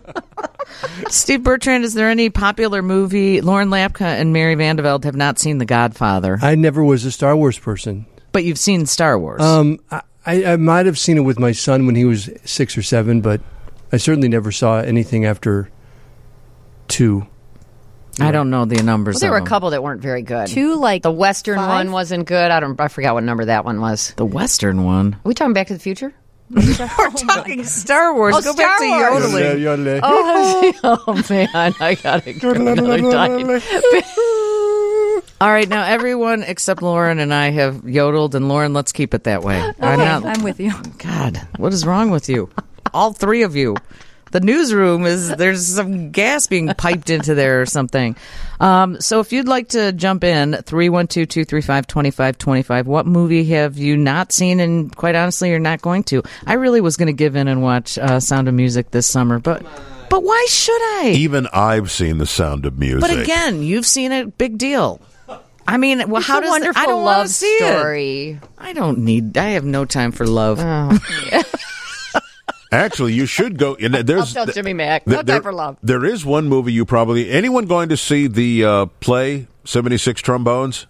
Steve Bertrand, is there any popular movie? Lauren Lapka and Mary Vanderveld have not seen The Godfather, I never was a Star Wars person. but you've seen Star Wars. Um, I, I I might have seen it with my son when he was six or seven, but I certainly never saw anything after two. I don't know the numbers Well, there of were a them. couple that weren't very good. Two, like, the Western five? one wasn't good. I don't. I forgot what number that one was. The Western one. Are we talking Back to the Future? We're talking Star Wars. Oh, Go Star back to Wars. yodeling. Yodeling. Oh, oh man, I gotta get another diet. All right, now everyone except Lauren and I have yodeled, and Lauren, let's keep it that way. I'm Okay, not. I'm with you. God, what is wrong with you? All three of you. The newsroom is, there's some gas being piped into there or something. Um, so if you'd like to jump in, three one two, two three five, two five two five, what movie have you not seen and quite honestly you're not going to? I really was going to give in and watch uh, Sound of Music this summer, but but why should I? Even I've seen The Sound of Music. But again, you've seen it, big deal. I mean, well, It's how a does wonderful I don't wanna love see it. story. I don't need. I have no time for love. Actually, you should go. And there's, I'll tell Jimmy Mack. th- No there- time for love. There is one movie you probably. Anyone going to see the uh, play seventy-six Trombones?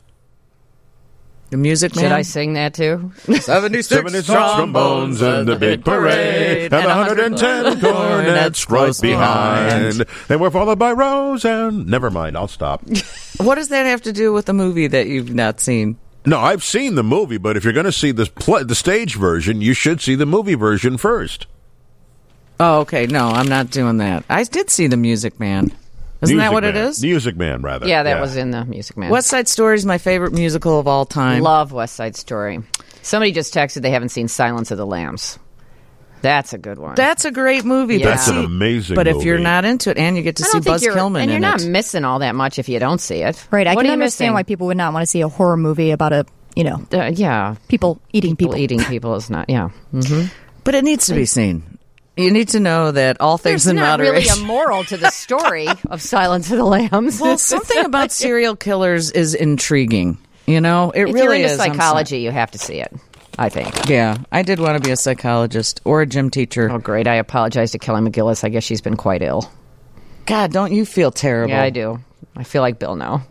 The Music Man. Should I sing that too? seventy-six, seventy-six trombones and the big parade, and one hundred ten cornets right behind. They were followed by rows and. Never mind, I'll stop. What does that have to do with the movie that you've not seen? No, I've seen the movie, but if you're going to see the play, the stage version, you should see the movie version first. Oh, okay. No, I'm not doing that. I did see The Music Man. Isn't that Music what Man. it is? Music Man, rather. Yeah, that was in the Music Man. West Side Story is my favorite musical of all time. Love West Side Story. Somebody just texted they haven't seen Silence of the Lambs. That's a good one. That's a great movie. Yeah. But That's see, an amazing But movie. if you're not into it, and you get to I see don't think Buzz you're, Kilman and you're in not it. missing all that much if you don't see it. Right. I What can are you understand missing? why people would not want to see a horror movie about a, you know, Uh, yeah, people eating people people. eating people is not. Yeah, mm-hmm. But it needs to be seen. You need to know that all things There's in not really moderation. a moral to the story of Silence of the Lambs. Well, something about serial killers is intriguing. You know, it if really you're into is. I'm psychology, you have to see it. I think. sorry. Yeah, I did want to be a psychologist or a gym teacher. Oh, great! I apologize to Kelly McGillis. I guess she's been quite ill. God, don't you feel terrible? Yeah, I do. I feel like Bill now.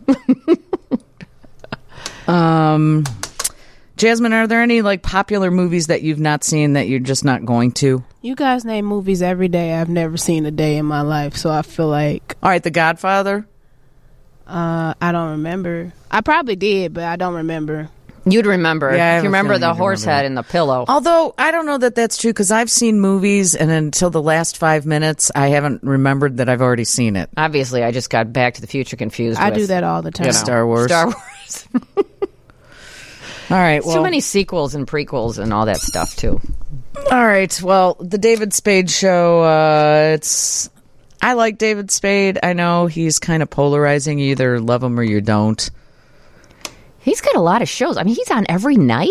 Um, Jasmine, are there any like popular movies that you've not seen that you're just not going to? You guys name movies every day. I've never seen a day in my life, so I feel like All right, The Godfather. uh, I don't remember. I probably did, but I don't remember. You'd remember. Yeah, I have if you a remember feeling the you'd horse remember head in the pillow. Although I don't know that that's true because I've seen movies and until the last five minutes, I haven't remembered that I've already seen it. Obviously, I just got Back to the Future confused. I with, do that all the time. you know, Star Wars. Star Wars. All right, well, Too many sequels and prequels and all that stuff too. all right. Well, the David Spade show. Uh, it's. I like David Spade. I know he's kind of polarizing. You either love him or you don't. He's got a lot of shows. I mean, he's on every night.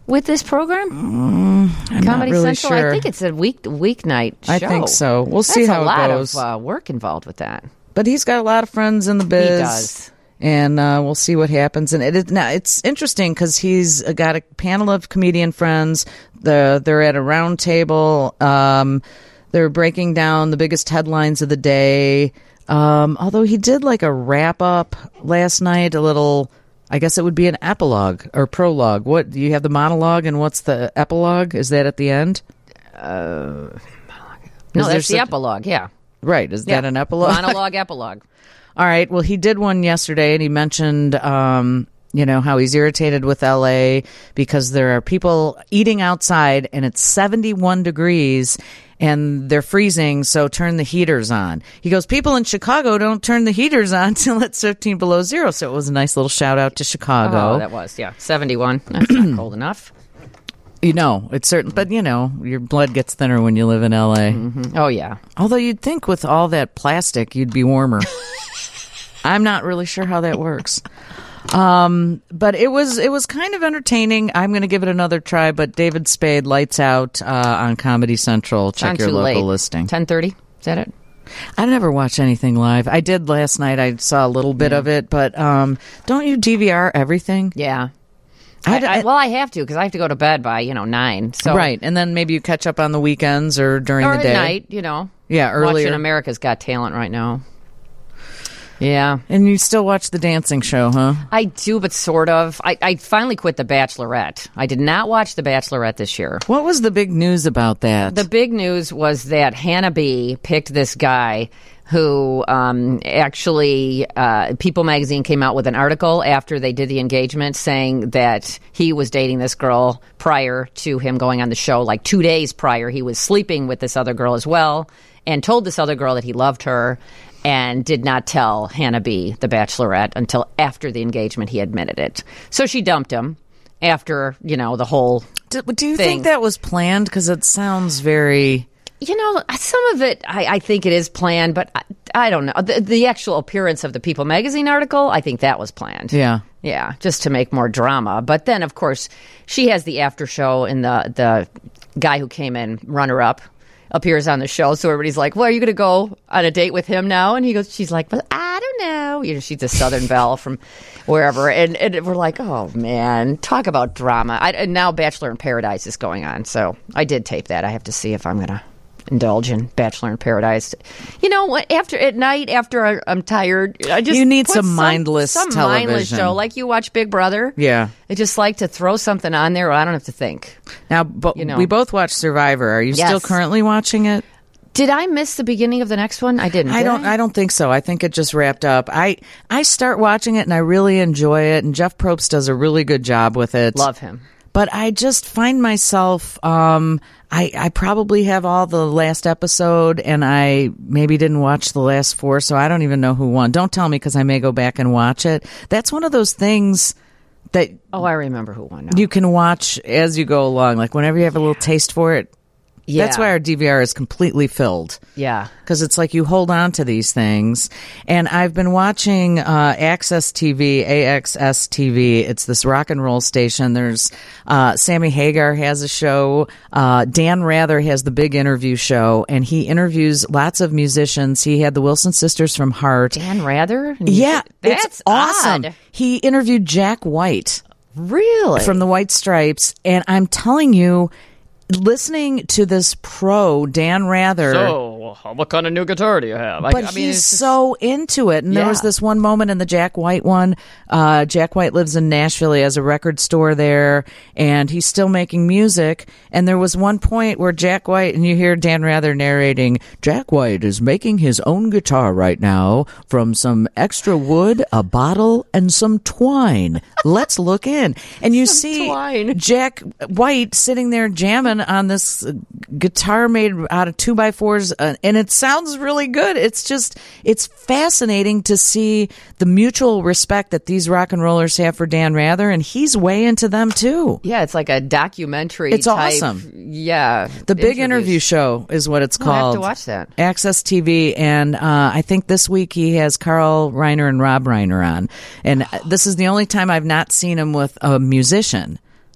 with this program? Mm, I'm Comedy not really Central. sure. I think it's a week weeknight show. I think so. We'll That's see how a it lot goes. of uh, work involved with that. But he's got a lot of friends in the biz. He does. And uh, we'll see what happens. And it is, now it's interesting because he's got a panel of comedian friends. The, they're at a round table. Um, they're breaking down the biggest headlines of the day. Um, although he did like a wrap up last night, a little, I guess it would be an epilogue or prologue. What do you have the monologue and what's the epilogue? Is that at the end? Uh, Is no, there that's the such- epilogue. Yeah. Right. Is yeah. that an epilogue? Monologue, epilogue. All right. Well, he did one yesterday, and he mentioned, um, you know, how he's irritated with L A because there are people eating outside, and it's seventy-one degrees, and they're freezing, so turn the heaters on. He goes, people in Chicago don't turn the heaters on till it's fifteen below zero, so it was a nice little shout-out to Chicago. Oh, that was, yeah. seventy-one. That's not cold enough. You know, it's certain, but, you know, your blood gets thinner when you live in L A. Mm-hmm. Oh, yeah. Although you'd think with all that plastic, you'd be warmer. I'm not really sure how that works. Um, but it was it was kind of entertaining. I'm going to give it another try. But David Spade, Lights Out uh, on Comedy Central. Check your too local late. listing. ten thirty? Is that it? I never watch anything live. I did last night. I saw a little bit Yeah. of it. But um, don't you D V R everything? Yeah. I- I, I, I- well, I have to because I have to go to bed by, you know, nine. So Right. And then maybe you catch up on the weekends or during Or the at day. night, you know. Yeah, earlier. Watching America's Got Talent right now. Yeah. And you still watch the dancing show, huh? I do, but sort of. I, I finally quit The Bachelorette. I did not watch The Bachelorette this year. What was the big news about that? The big news was that Hannah B. picked this guy who um, actually, uh, People Magazine came out with an article after they did the engagement saying that he was dating this girl prior to him going on the show. Like two days prior, he was sleeping with this other girl as well and told this other girl that he loved her and did not tell Hannah B., the Bachelorette, until after the engagement he admitted it. So she dumped him after, you know, the whole Do, do you thing. think that was planned? Because it sounds very... You know, some of it, I, I think it is planned, but I, I don't know. The, the actual appearance of the People Magazine article, I think that was planned. Yeah. Yeah, just to make more drama. But then, of course, she has the after show, and the, the guy who came in, runner-up, appears on the show. So everybody's like, well, are you going to go on a date with him now? And he goes, she's like, well, I don't know. You know, she's a Southern belle from wherever. And, and we're like, oh, man, talk about drama. I, and now Bachelor in Paradise is going on. So I did tape that. I have to see if I'm going to indulge in Bachelor in Paradise. You know what? After at night, after I, I'm tired, I just You need put some mindless some mindless television. show like you watch Big Brother. Yeah. I just like to throw something on there. Or I don't have to think. Now, but You know. we both watched Survivor. Are you Yes. still currently watching it? Did I miss the beginning of the next one? I didn't. I did don't. I don't think so. I think it just wrapped up. I I start watching it and I really enjoy it. And Jeff Probst does a really good job with it. Love him. But I just find myself. Um, I I probably have all the last episode, and I maybe didn't watch the last four, so I don't even know who won. Don't tell me because I may go back and watch it. That's one of those things that Oh, I remember who won. Now. you can watch as you go along. Like whenever you have a little taste for it. Yeah. That's why our D V R is completely filled. Yeah. Because it's like you hold on to these things. And I've been watching uh, Access T V, A X S T V. It's this rock and roll station. There's uh, Sammy Hagar has a show. Uh, Dan Rather has the Big Interview show, and he interviews lots of musicians. He had the Wilson sisters from Heart. Dan Rather? Yeah, That's it's awesome. odd. He interviewed Jack White Really? from the White Stripes, and I'm telling you, listening to this pro Dan Rather. So, what kind of new guitar do you have? But I, I mean, he's it's just- so into it. And there was Yeah. this one moment in the Jack White one. Uh, Jack White lives in Nashville. He has a record store there, and he's still making music. And there was one point where Jack White, and you hear Dan Rather narrating, Jack White is making his own guitar right now from some extra wood, a bottle, and some twine. Let's look in. And you see twine. Jack White sitting there jamming on this uh, guitar made out of two by fours, uh, and it sounds really good. It's just, it's fascinating to see the mutual respect that these rock and rollers have for Dan Rather, and he's way into them too. Yeah, it's like a documentary. It's type, awesome. Yeah. The Big interviews. Interview Show is what it's Oh, I have called. to watch that. Access T V, and uh, I think this week he has Carl Reiner and Rob Reiner on, and this is the only time I've not seen him with a musician.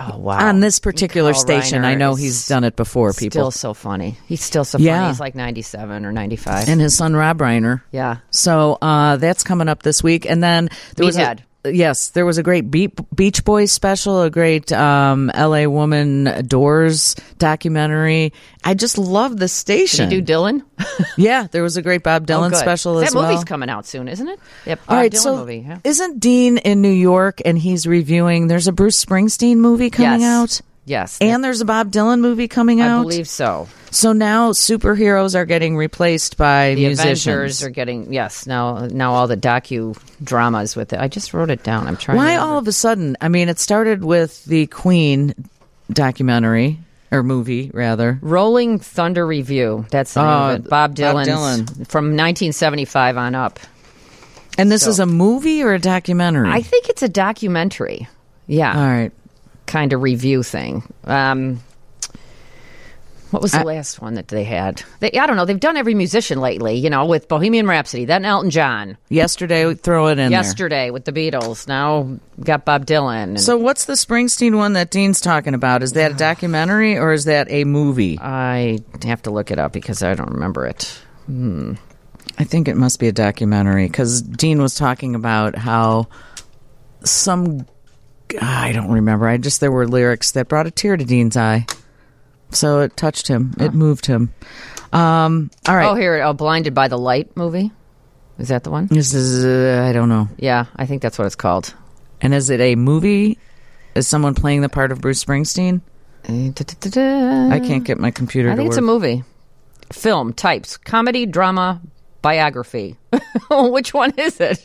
Oh, wow. On this particular Carl station. Reiner I know is he's done it before, people. Still so funny. He's still so Yeah. funny. He's like ninety-seven or ninety-five. And his son, Rob Reiner. Yeah. So uh, that's coming up this week. And then there was a, Meathead. yes, there was a great Be- Beach Boys special, a great um, L A Woman Doors documentary. I just love the station. Did you do Dylan? Yeah, there was a great Bob Dylan Oh, good. special that as well. That movie's coming out soon, isn't it? Yep. All Bob right, Dylan so movie. Yeah. isn't Dean in New York and he's reviewing? There's a Bruce Springsteen movie coming Yes. out. Yes. And there's a Bob Dylan movie coming I out. believe so. So now superheroes are getting replaced by The musicians. Avengers are getting yes. Now, now all the docu dramas with it. I just wrote it down. I'm trying. Why to all of a sudden? I mean, it started with the Queen documentary or movie, rather. Rolling Thunder Review. That's the name Oh, of it. Bob Bob Dylan's Dylan. from nineteen seventy-five on up. And this So- is a movie or a documentary? I think it's a documentary. Yeah. All right. Kind of review thing. Um, what was the I- last one that they had? They, I don't know. They've done every musician lately, you know, with Bohemian Rhapsody, then Elton John. Yesterday, we throw it in Yesterday with the Beatles. Now got Bob Dylan. there. And So what's the Springsteen one that Dean's talking about? Is that a documentary or is that a movie? I have to look it up because I don't remember it. Hmm. I think it must be a documentary because Dean was talking about how some... I don't remember. I just there were lyrics that brought a tear to Dean's eye. So it touched him. It moved him. Um, all right. Oh, here, oh, Blinded by the Light movie. Is that the one? This is, uh, I don't know. Yeah, I think that's what it's called. And is it a movie? Is someone playing the part of Bruce Springsteen? I can't get my computer I to think work. it's a movie. Film, types, comedy, drama, biography. Which one is it?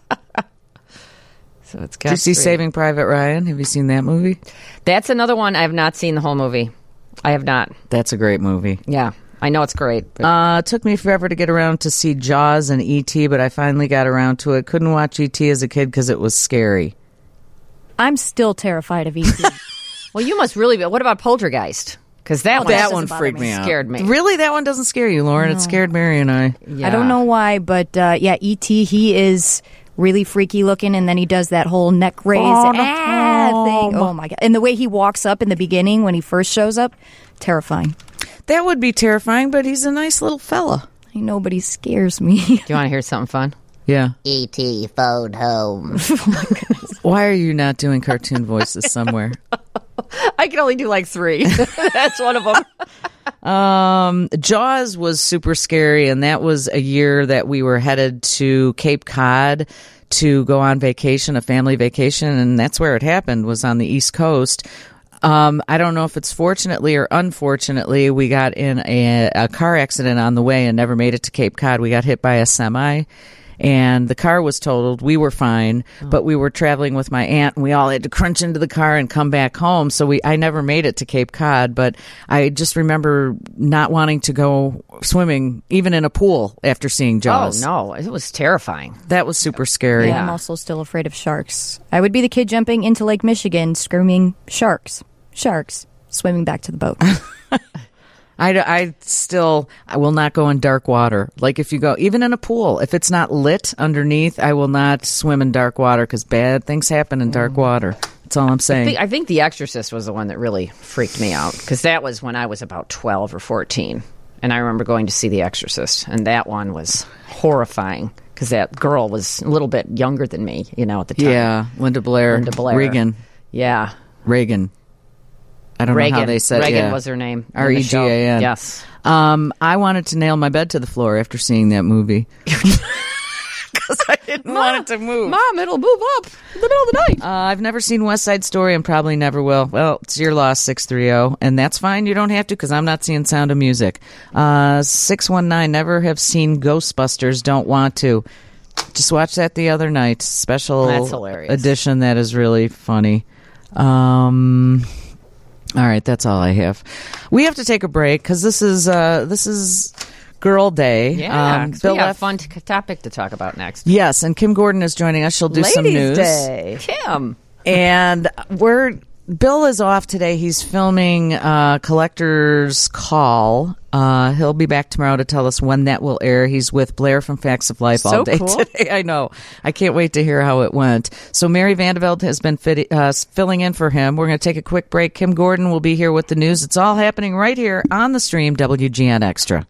So it's got Did you see three. Saving Private Ryan? Have you seen that movie? That's another one. I have not seen the whole movie. I have not. That's a great movie. Yeah, I know it's great. But Uh, it took me forever to get around to see Jaws and E T, but I finally got around to it. Couldn't watch E T as a kid because it was scary. I'm still terrified of E T. well, you must really be. What about Poltergeist? Because that Oh, one, that that doesn't one bother freaked me. me out. Scared me. Really? That one doesn't scare you, Lauren? It scared Mary and I. Yeah. I don't know why, but uh, yeah, E T, he is really freaky looking, and then he does that whole neck raise Oh, no. ah, thing. Oh my god! And the way he walks up in the beginning when he first shows up, terrifying. That would be terrifying, but he's a nice little fella. Nobody scares me. Do you want to hear something fun? Yeah. E T phone home. Why are you not doing cartoon voices somewhere? I can only do like three. That's one of them. Um, Jaws was super scary, and that was a year that we were headed to Cape Cod to go on vacation, a family vacation, and that's where it happened, was on the East Coast. Um, I don't know if it's fortunately or unfortunately, we got in a, a car accident on the way and never made it to Cape Cod. We got hit by a semi. And the car was totaled. We were fine, but we were traveling with my aunt, and we all had to crunch into the car and come back home. So we, I never made it to Cape Cod, but I just remember not wanting to go swimming, even in a pool, after seeing Jaws. Oh, no. It was terrifying. That was super scary. Yeah. I'm also still afraid of sharks. I would be the kid jumping into Lake Michigan, screaming, "Sharks! Sharks!" swimming back to the boat. I, I still, I will not go in dark water. Like if you go, even in a pool, if it's not lit underneath, I will not swim in dark water because bad things happen in dark water. That's all I'm I saying. think, I think The Exorcist was the one that really freaked me out because that was when I was about twelve or fourteen. And I remember going to see The Exorcist, and that one was horrifying because that girl was a little bit younger than me, you know, at the time. Yeah, Linda Blair. Linda Blair. Regan. Yeah. Reagan. I don't Reagan. know how they said Reagan yeah. was her name. in the R E G A N. show. Yes. Um, I wanted to nail my bed to the floor after seeing that movie. Because I didn't want it to move. Mom, it'll move up in the middle of the night. Uh, I've never seen West Side Story and probably never will. Well, it's your loss, six three zero. And that's fine. You don't have to because I'm not seeing Sound of Music. Uh, six one nine, never have seen Ghostbusters, don't want to. Just watched that the other night. Special That's hilarious. edition that is really funny. Um... All right, that's all I have. We have to take a break because this is uh, this is Girl Day. Yeah, Um, 'cause Bill we got a left- fun t- topic to talk about next. Yes, and Kim Gordon is joining us. She'll do some Ladies' news. Day. Kim. And we're Bill is off today. He's filming uh, Collector's Call Uh, he'll be back tomorrow to tell us when that will air. He's with Blair from Facts of Life So all day cool. today. I know. I can't wait to hear how it went. So Mary Vandeveld has been fit, uh, filling in for him. We're going to take a quick break. Kim Gordon will be here with the news. It's all happening right here on the stream, W G N Extra.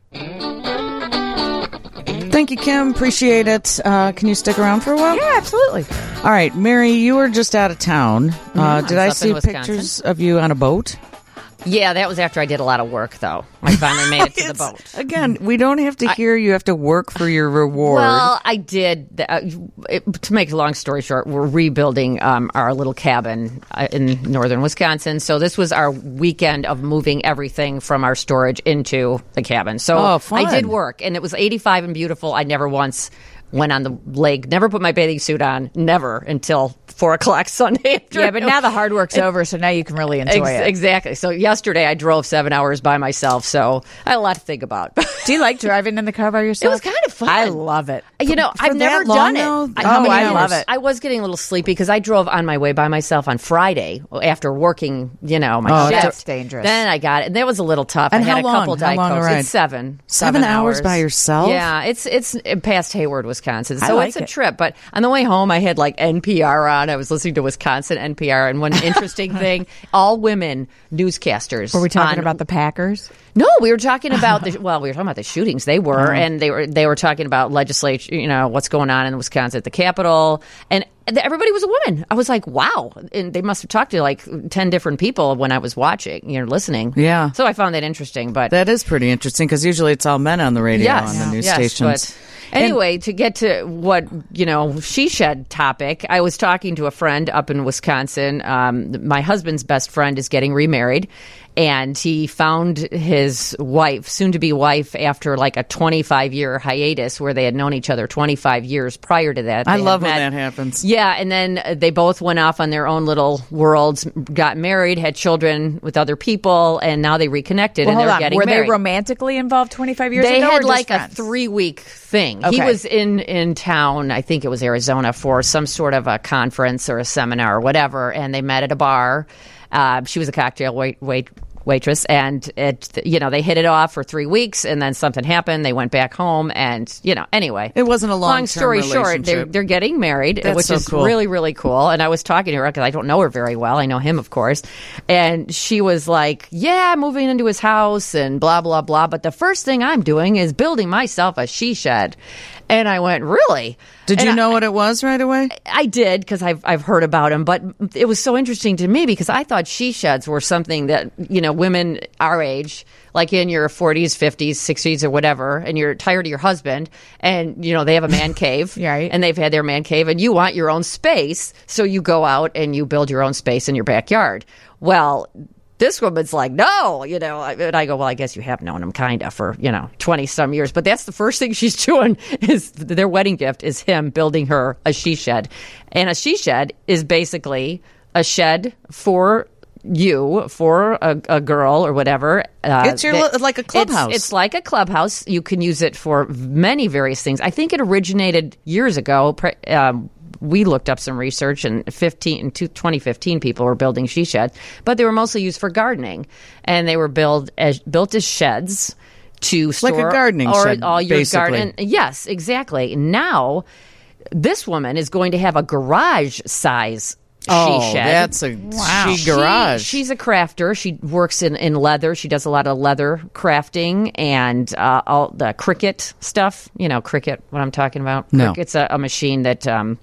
Thank you, Kim. Appreciate it. Uh, can you stick around for a while? Yeah, absolutely. All right, Mary, you were just out of town. Uh, did I up in see Wisconsin. pictures of you on a boat? Yeah, that was after I did a lot of work, though. I finally made it to the It's- boat. Again, we don't have to hear you have to work for your reward. Well, I did. Uh, it, to make a long story short, we're rebuilding um, our little cabin uh, in northern Wisconsin. So this was our weekend of moving everything from our storage into the cabin. So Oh, fun. I did work, and it was eighty-five and beautiful. I never once went on the lake, never put my bathing suit on, never until four o'clock Sunday afternoon. Yeah, but now the hard work's over, so now you can really enjoy Ex- it. Exactly. So yesterday I drove seven hours by myself, so I had a lot to think about. Do you like driving in the car by yourself? It was kind of fun. I love it. You know, For I've never that long, done it. though? I- How how Oh, many I hours? love it. I was getting a little sleepy because I drove on my way by myself on Friday after working, you know, my Oh, shift. that's dangerous. Then I got it. And that was a little tough. And I had how a long? couple How Diet long a Cokes. ride? It's seven. Seven hours by yourself? Yeah, it's it's past Hayward, Wisconsin. So I like it's a it. trip. But on the way home, I had like N P R on. I was listening to Wisconsin N P R. And one interesting thing, all women newscasters. Were we talking on- about the Packers? No, we were talking about the well, we were talking about the shootings. They were, and they were they were talking about legislature. You know what's going on in Wisconsin at the Capitol, and th- everybody was a woman. I was like, wow, and they must have talked to like ten different people when I was watching, you know, listening. Yeah. so I found that interesting. But That is pretty interesting because usually it's all men on the radio yes, on the news yes, stations. but anyway, to get to what you know, she shed topic. I was talking to a friend up in Wisconsin. Um, my husband's best friend is getting remarried, and he found his wife, soon-to-be wife, after like a twenty-five year hiatus where they had known each other twenty-five years prior to that. I They had love when met- that happens. Yeah, and then uh, they both went off on their own little worlds, got married, had children with other people, and now they reconnected Well, and hold they're on. getting Were married. they romantically involved twenty-five years They ago? or had just like friends? a three week thing. He Okay. was in in town, I think it was Arizona, for some sort of a conference or a seminar or whatever, and they met at a bar. Uh, she was a cocktail wait wait. waitress, and it you know they hit it off for three weeks, and then something happened. They went back home, and you know anyway, It wasn't a long-term long story short. They're relationship. they're getting married, That's which so is cool. really really cool. And I was talking to her because I don't know her very well. I know him, of course, and she was like, "Yeah, moving into his house and blah blah blah." But the first thing I'm doing is building myself a she shed, and I went, "Really?" Did And you I- know what it was right away? I did because I've I've heard about them, but it was so interesting to me because I thought she sheds were something that you know women our age, like in your forties, fifties, sixties, or whatever, and you're tired of your husband, and you know they have a man cave, Right. and they've had their man cave, and you want your own space, so you go out and you build your own space in your backyard. Well, this woman's like, no, you know, and I go, well, I guess you have known him kind of for, you know, twenty some years. But that's the first thing she's doing is their wedding gift is him building her a she shed. And a she shed is basically a shed for you, for a, a girl or whatever. Uh, It's your li- like a clubhouse. It's, it's like a clubhouse. You can use it for many various things. I think it originated years ago. pre- Um, we looked up some research, and fifteen in two- twenty fifteen, people were building she sheds, but they were mostly used for gardening, and they were built as built as sheds to store Like a gardening or shed, all your basically. garden. Yes, exactly. Now, this woman is going to have a garage size. Oh, she shed. that's a she garage. She, she's a crafter. She works in, in leather. She does a lot of leather crafting and uh, all the Cricut stuff. You know, Cricut, what I'm talking about? No. Cricut's a, a machine that um,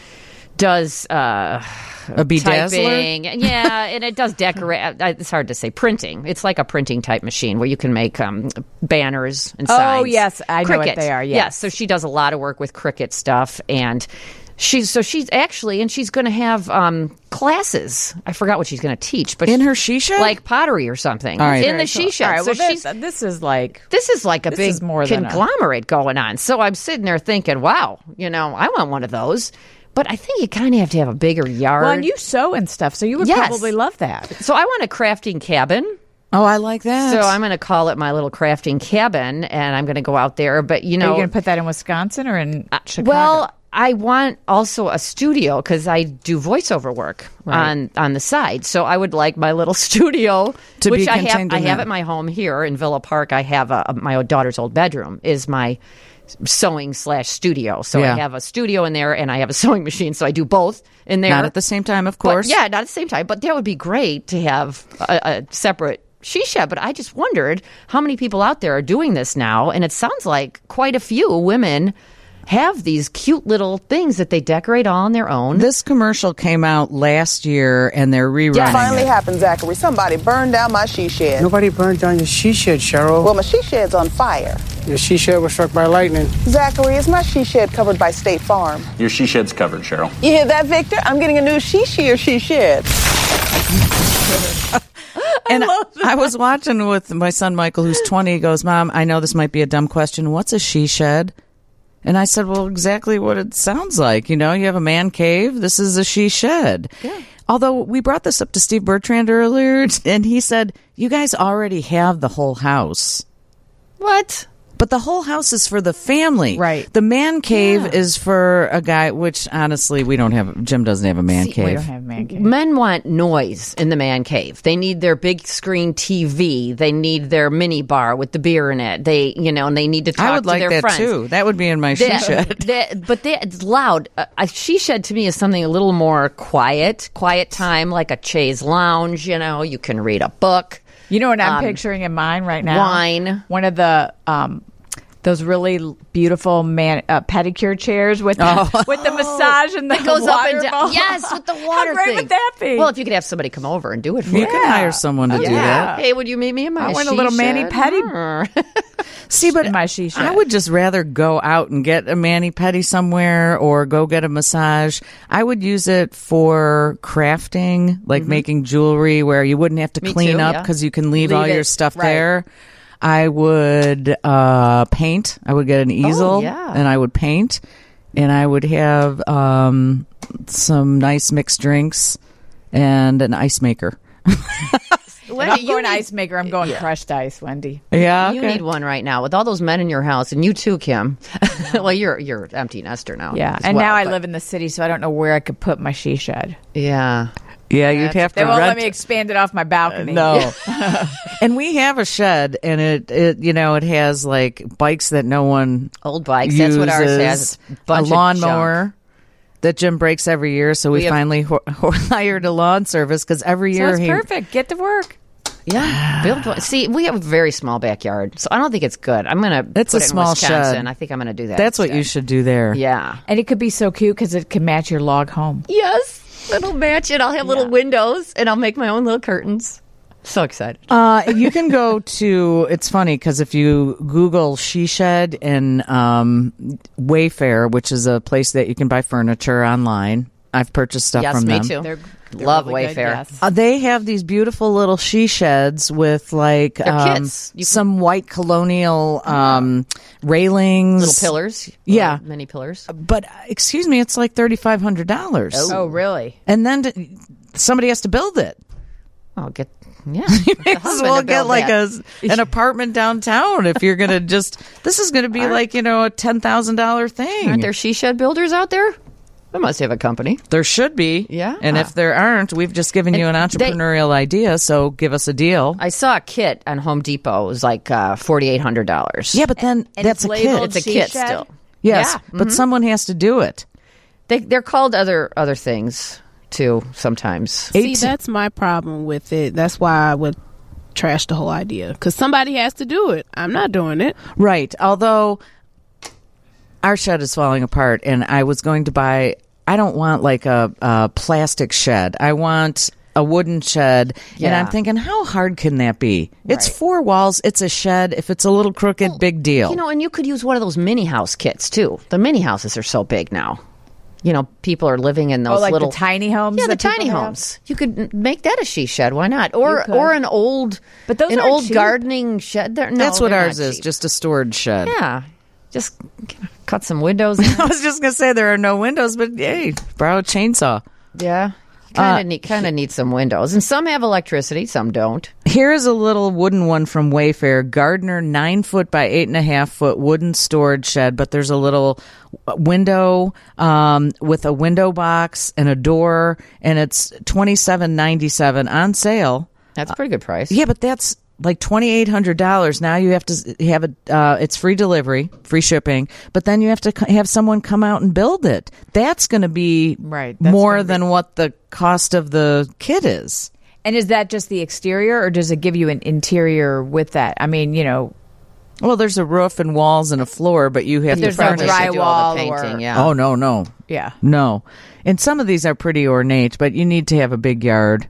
does uh, A bedazzler? typing. Yeah, and it does decorate. It's hard to say. Printing. It's like a printing type machine where you can make um, banners and Oh, signs. yes, I know what Cricut. they are, yes. Yes, so she does a lot of work with Cricut stuff, and she's so she's actually and she's going to have um, classes. I forgot what she's going to teach, but In she- her she shed? like pottery or something. All right. in Very the she shed. All right, so well, she's this, this is like this is like a This big is more than a- conglomerate going on. So I'm sitting there thinking, wow, you know, I want one of those. But I think you kind of have to have a bigger yard. well, and you sew and stuff, so you would Yes. probably love that. So I want a crafting cabin. Oh, I like that. So I'm going to call it my little crafting cabin, and I'm going to go out there. But you Are know, you going to put that in Wisconsin or in Chicago? well, I want also a studio because I do voiceover work Right. on on the side. So I would like my little studio, To which be I have. contained I in have that. at my home here in Villa Park. I have a, my daughter's old bedroom is my sewing slash studio. So Yeah. I have a studio in there and I have a sewing machine. So I do both in there. Not at the same time, of But, course. yeah, not at the same time. But that would be great to have a, a separate she shed. But I just wondered how many people out there are doing this now. And it sounds like quite a few women have these cute little things that they decorate all on their own. This commercial came out last year, and they're rerunning Yeah. Finally it. happened, Zachary. Somebody burned down my she shed. Nobody burned down your she shed, Cheryl. Well, my she shed's on fire. Your she shed was struck by lightning. Zachary, is my she shed covered by State Farm? Your she shed's covered, Cheryl. You hear that, Victor? I'm getting a new she she or she shed. And I, I was watching with my son Michael, who's twenty. He goes, "Mom, I know this might be a dumb question. What's a she shed?" And I said, "Well, exactly what it sounds like. You know, you have a man cave. This is a she shed." Yeah. Although we brought this up to Steve Bertrand earlier, and he said, "You guys already have the whole house." What? But the whole house is for the family. Right. The man cave Yeah. is for a guy, which honestly, we don't have. Jim doesn't have a man See, cave. We don't have man cave. Men want noise in the man cave. They need their big screen T V. They need their mini bar with the beer in it. They, you know, and they need to talk I would to like their that friends. too. That would be in my she That- shed. that- but that, it's loud. Uh, a she shed to me is something a little more quiet, quiet time, like a chaise lounge. You know, you can read a book. You know what I'm Um, picturing in mine right now? wine. One of the um, those really l- beautiful man uh, pedicure chairs with the, with the massage and the That goes up and water down. ball. Yes, with the water How great thing. would that be? Well, if you could have somebody come over and do it for You you. can hire someone to do that. Hey, would you meet me in my I want a she little mani shed? pedi. Mm. See, but my she shed. I would just rather go out and get a mani pedi somewhere or go get a massage. I would use it for crafting, like making jewelry where you wouldn't have to Me clean too, up yeah. because you can leave, Leave all your it, stuff right. there. I would uh, paint. I would get an easel yeah. and I would paint. And I would have um, some nice mixed drinks and an ice maker. If Wendy, I'm you going need- ice maker. I'm going crushed ice, Wendy. Yeah, You need one right now with all those men in your house, and you too, Kim. well, you're you're empty nester now. Yeah, as and well, now I but- live in the city, so I don't know where I could put my she shed. Yeah, Yeah, you'd have to They won't rent let me expand it off my balcony. No. And we have a shed, and it, it, you know, it has like bikes that no one old bikes. That's what ours has. uses, It's a bunch a of lawnmower that Jim breaks every year. So we, We have- finally ho- ho- hired a lawn service because every So year it's he. perfect. Get to work. Yeah, build one. See, we have a very small backyard, so I don't think it's good. I'm gonna. It's put a it small in Wisconsin. shed. I think I'm gonna do that. That's what instead. you should do there. Yeah. And it could be so cute because it can match your log home. Yes, it'll match it. I'll have little windows, and I'll make my own little curtains. So excited. Uh, you can go to. It's funny because if you Google she shed in um, Wayfair, which is a place that you can buy furniture online. I've purchased stuff yes, from me them. too. They're, they're Love really good, Wayfair. yes. Uh, they have these beautiful little she sheds with like They're um, kits. You can- some white colonial um, railings, Little pillars. Yeah. Little mini pillars. But uh, excuse me, it's like thirty five hundred dollars, Oh, really? and then to, somebody has to build it. I'll get. Yeah. You may as well get like a an apartment downtown if you're gonna just. This is gonna be like you know a ten thousand dollar thing. Aren't there she shed builders out there? They must have a company. There should be, Yeah. And if there aren't, we've just given you an And they- entrepreneurial idea. So give us a deal. I saw a kit on Home Depot. It was like uh, forty eight hundred dollars. Yeah, but then And that's it's a kit. labeled It's a she kit shed? still. Yes, Yeah. but someone has to do it. They they're called other other things too sometimes. See, that's my problem with it. That's why I would trash the whole idea because somebody has to do it. I'm not doing it. Right. Although our shed is falling apart, and I was going to buy. I don't want like a, a plastic shed. I want a wooden shed, and Yeah. I'm thinking, how hard can that be? It's Right. four walls. It's a shed. If it's a little crooked, big deal. You know, and you could use one of those mini house kits too. The mini houses are so big now. You know, people are living in those Oh, like little the tiny homes? Yeah, the that people tiny have? homes. You could n- make that a she shed. Why not? Or You could. or an old, But those an aren't old cheap. gardening shed. They're, no, That's what they're ours not is, cheap. just a storage shed. Yeah, just cut some windows. in. I was just gonna say there are no windows, but hey, borrow a chainsaw. Yeah, kind of Uh, need kind of need some windows, and some have electricity, some don't. Here is a little wooden one from Wayfair. Gardner, nine foot by eight and a half foot wooden storage shed, but there's a little window um, with a window box and a door, and it's twenty-seven ninety-seven on sale. That's a pretty good price. Yeah, but that's like twenty-eight hundred dollars. Now you have to have a, uh, it's free delivery, free shipping, but then you have to c- have someone come out and build it. That's going to be Right, that's more gonna be- than what the cost of the kit is. And is that just the exterior, or does it give you an interior with that? I mean, you know, Well, there's a roof and walls and a floor, but you have There's to no furnish drywall it. do all the painting, or- yeah. Oh, no, no. yeah. No. And some of these are pretty ornate, but you need to have a big yard.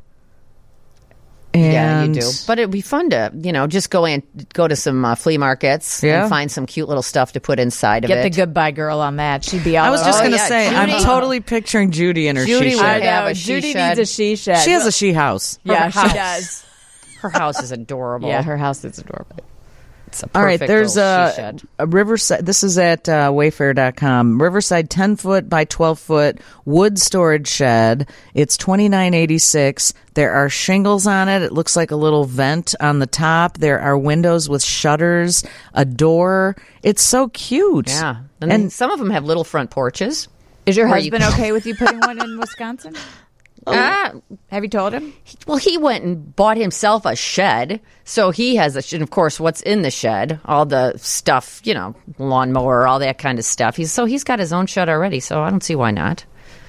And Yeah, you do. But it'd be fun to, you know, just go in, go to some uh, flea markets Yeah. and find some cute little stuff to put inside of Get it. the goodbye girl on that. She'd be all I was just over- going to yeah, say, I'm Judy- totally picturing Judy in her Judy she would shed. I have know. a she Judy shed. needs a she shed. She has a she house. Yeah, Her she house. does. Her house is adorable. Yeah, her house is adorable. It's a All right, perfect there's little a, she-shed. a Riverside. This is at uh, wayfair dot com. Riverside ten foot by twelve foot wood storage shed. It's twenty-nine eighty-six. There are shingles on it. It looks like a little vent on the top. There are windows with shutters, a door. It's so cute. Yeah. And, And- then some of them have little front porches. Is your Where you husband can- okay with you putting one in Wisconsin? Ah, Have you told him? well, he went and bought himself a shed. So he has a shed. Of course, what's in the shed? All the stuff, you know, lawnmower, all that kind of stuff. He's So he's got his own shed already. So I don't see why not.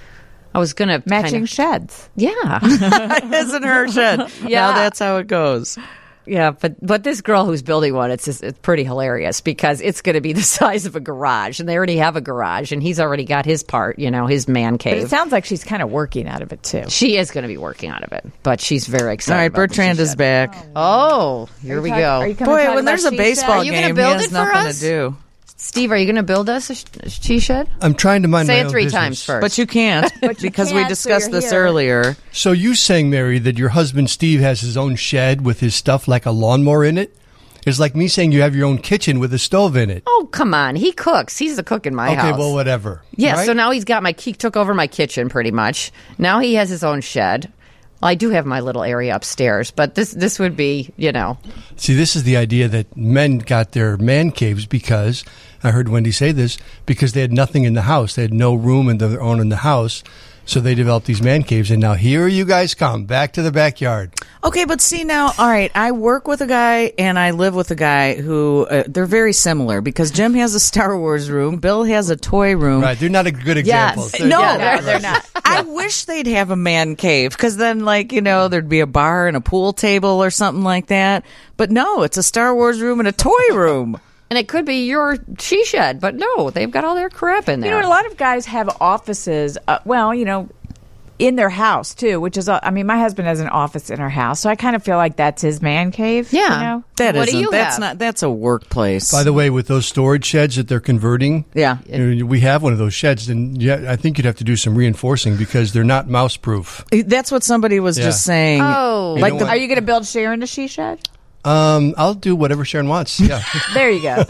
I was going to. Matching kinda, sheds. Yeah. Isn't her shed? Yeah. Now that's how it goes. Yeah, but but this girl who's building one, it's just, it's pretty hilarious because it's going to be the size of a garage, and they already have a garage, and he's already got his part, you know, his man But cave. it sounds like she's kind of working out of it, too. She is going to be working out of it, but she's very excited. All right, about the Bertrand she is shed. back. Oh, here Are we you go. talk- are you gonna Boy, talk when about there's a she baseball shed? Are you gonna game, build he has it for nothing us? to do. Steve, are you going to build us a, sh- a she shed? I'm trying to mind Say my it own three business. times first. But you can't But you because we can't, so discussed you're this here. earlier. So you saying, Mary, that your husband Steve has his own shed with his stuff like a lawnmower in it? It's like me saying you have your own kitchen with a stove in it. Oh, come on. He cooks. He's the cook in my okay, house. well, whatever. Yeah, Right? so now he's got my, he took over my kitchen pretty much. Now he has his own shed. Well, I do have my little area upstairs, but this this would be, you know. See, this is the idea that men got their man caves because, I heard Wendy say this, because they had nothing in the house. They had no room in their own in the house. So they developed these man caves. And now here you guys come, back to the backyard. Okay, but see now, all right, I work with a guy and I live with a guy who, uh, they're very similar because Jim has a Star Wars room, Bill has a toy room. Right, they're not a good example. Yes. No, Yeah, No, they're not. I wish they'd have a man cave because then, like, you know, there'd be a bar and a pool table or something like that. But no, it's a Star Wars room and a toy room. And it could be your she shed, but no, they've got all their crap in You there. know, a lot of guys have offices, uh, well, you know, in their house, too, which is, uh, I mean, my husband has an office in our house, so I kind of feel like that's his man cave. Yeah. You know? That What do isn't. you That's have? not. That's a workplace. By the way, with those storage sheds that they're converting, yeah. you know, we have one of those sheds, and yeah, I think you'd have to do some reinforcing because they're not mouse proof. That's what somebody was Yeah. just saying. Oh. like You the, know Are you going to build Sharon a she shed? Um, I'll do whatever Sharon wants. Yeah. There you go.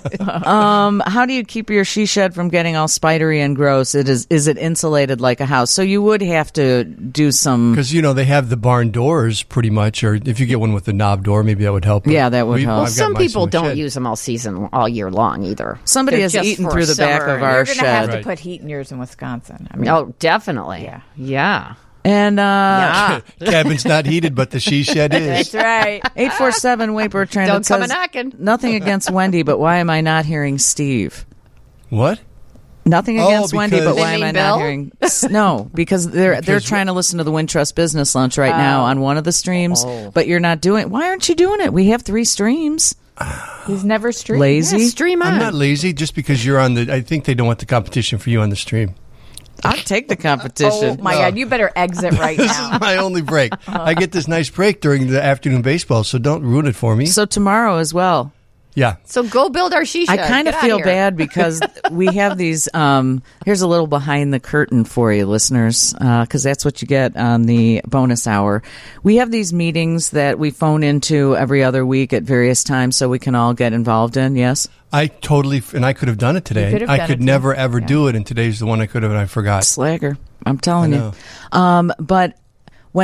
um, how do you keep your she shed from getting all spidery and gross? It is. Is it insulated like a house? So you would have to do some. Because, you know, they have the barn doors pretty much, or if you get one with the knob door, maybe that would help. Yeah, that would help. well, I've got some mine people in the don't shed. use them all season, all year long either. Somebody They're has just eaten for through the back summer. of our You're going to have shed. to put heat in yours in Wisconsin. I mean, Oh, definitely. Yeah. Yeah. And uh, Yeah. Cabin's not heated, but the she shed is. that's right. eight four seven wait Bertrand. Don't it come says, a-knocking. Nothing against Wendy, but why am I not hearing Steve? What? Nothing Oh, against Wendy, because- but why They am I mean not Bill? hearing? No, because they're they're Because- trying to listen to the Wintrust Business Lunch right now on one of the streams, Oh. but you're not doing. Why aren't you doing it? We have three streams. He's never streamed. Lazy. Yeah, stream on. I'm not lazy just because you're on the. I think they don't want the competition for you on the stream. I'll take the competition. Oh, my No. God. You better exit right This now. is my only break. I get this nice break during the afternoon baseball, so don't ruin it for me. So tomorrow as well. Yeah. So go build our she I shed. kind of Get out feel here. bad because we have these. Um, here's a little behind the curtain for you, listeners, because that's what you get on the bonus hour. We have these meetings that we phone into every other week at various times, so we can all get involved in. Yes, I totally, and I could have done it today. could have I done could it never today. ever Yeah. do it, and today's the one I could have, and I forgot. slagger. I'm telling I you. know. Um, but when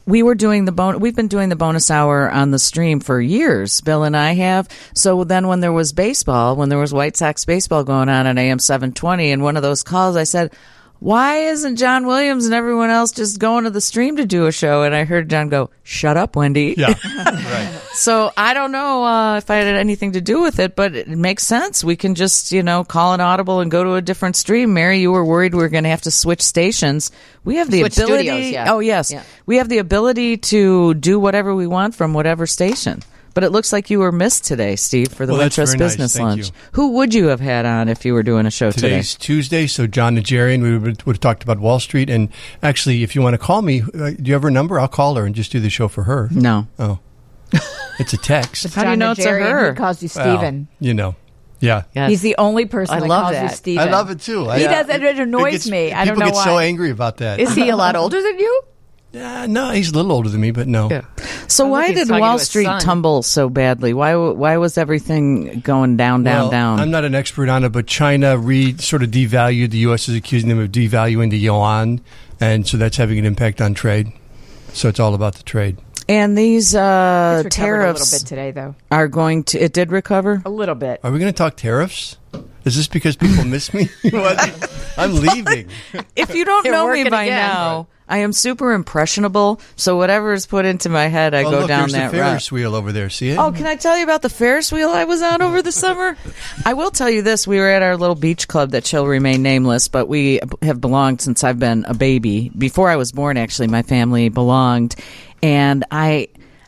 we were doing the bon- we've been doing the bonus hour on the stream for years. Bill and I have. So then when there was baseball, when there was White Sox baseball going on at A M seven twenty, and one of those calls, I said, why isn't John Williams and everyone else just going to the stream to do a show? And I heard John go, shut up, Wendy. Yeah, right. So I don't know uh, if I had anything to do with it, but it makes sense. We can just, you know, call an audible and go to a different stream. Mary, you were worried we were going to have to switch stations. We have the Switch ability. studios, yeah. Oh, yes. Yeah. We have the ability to do whatever we want from whatever station. But it looks like you were missed today, Steve, for the Well, that's Wintrust very nice. Business Thank Lunch. you. Who would you have had on if you were doing a show Today's today? Tuesday, so John Najarian, we would, would have talked about Wall Street. And actually, if you want to call me, uh, do you have her number? I'll call her and just do the show for her. No. Oh. It's a text. It's How do you John know it's a Najarian her? who calls you Well, Steven. you know. Yeah. Yes. He's the only person I that love calls you that. Steven. I love it too. He I, does. It, it annoys gets- me. I don't people know get why. so angry about that. Is he a lot older than you? Uh, no, he's a little older than me, but no. Yeah. So Sounds why like he's did talking Wall to his Street son. tumble so badly? Why why was everything going down, down, Well, down? I'm not an expert on it, but China re sort of devalued. The U S is accusing them of devaluing the yuan, and so that's having an impact on trade. So it's all about the trade. And these uh, It's recovered a little tariffs bit today, though. are going to. It did recover. A little bit. Are we going to talk tariffs? Is this because people miss me? What? I'm leaving. If you don't You're know me working by again. now, I am super impressionable. So whatever is put into my head, I Oh, go look, down there's that the route. Ferris wheel over there. See it? Oh, can I tell you about the Ferris wheel I was on over the summer? I will tell you this. We were at our little beach club that shall remain nameless, but we have belonged since I've been a baby. Before I was born, actually, my family belonged. And I...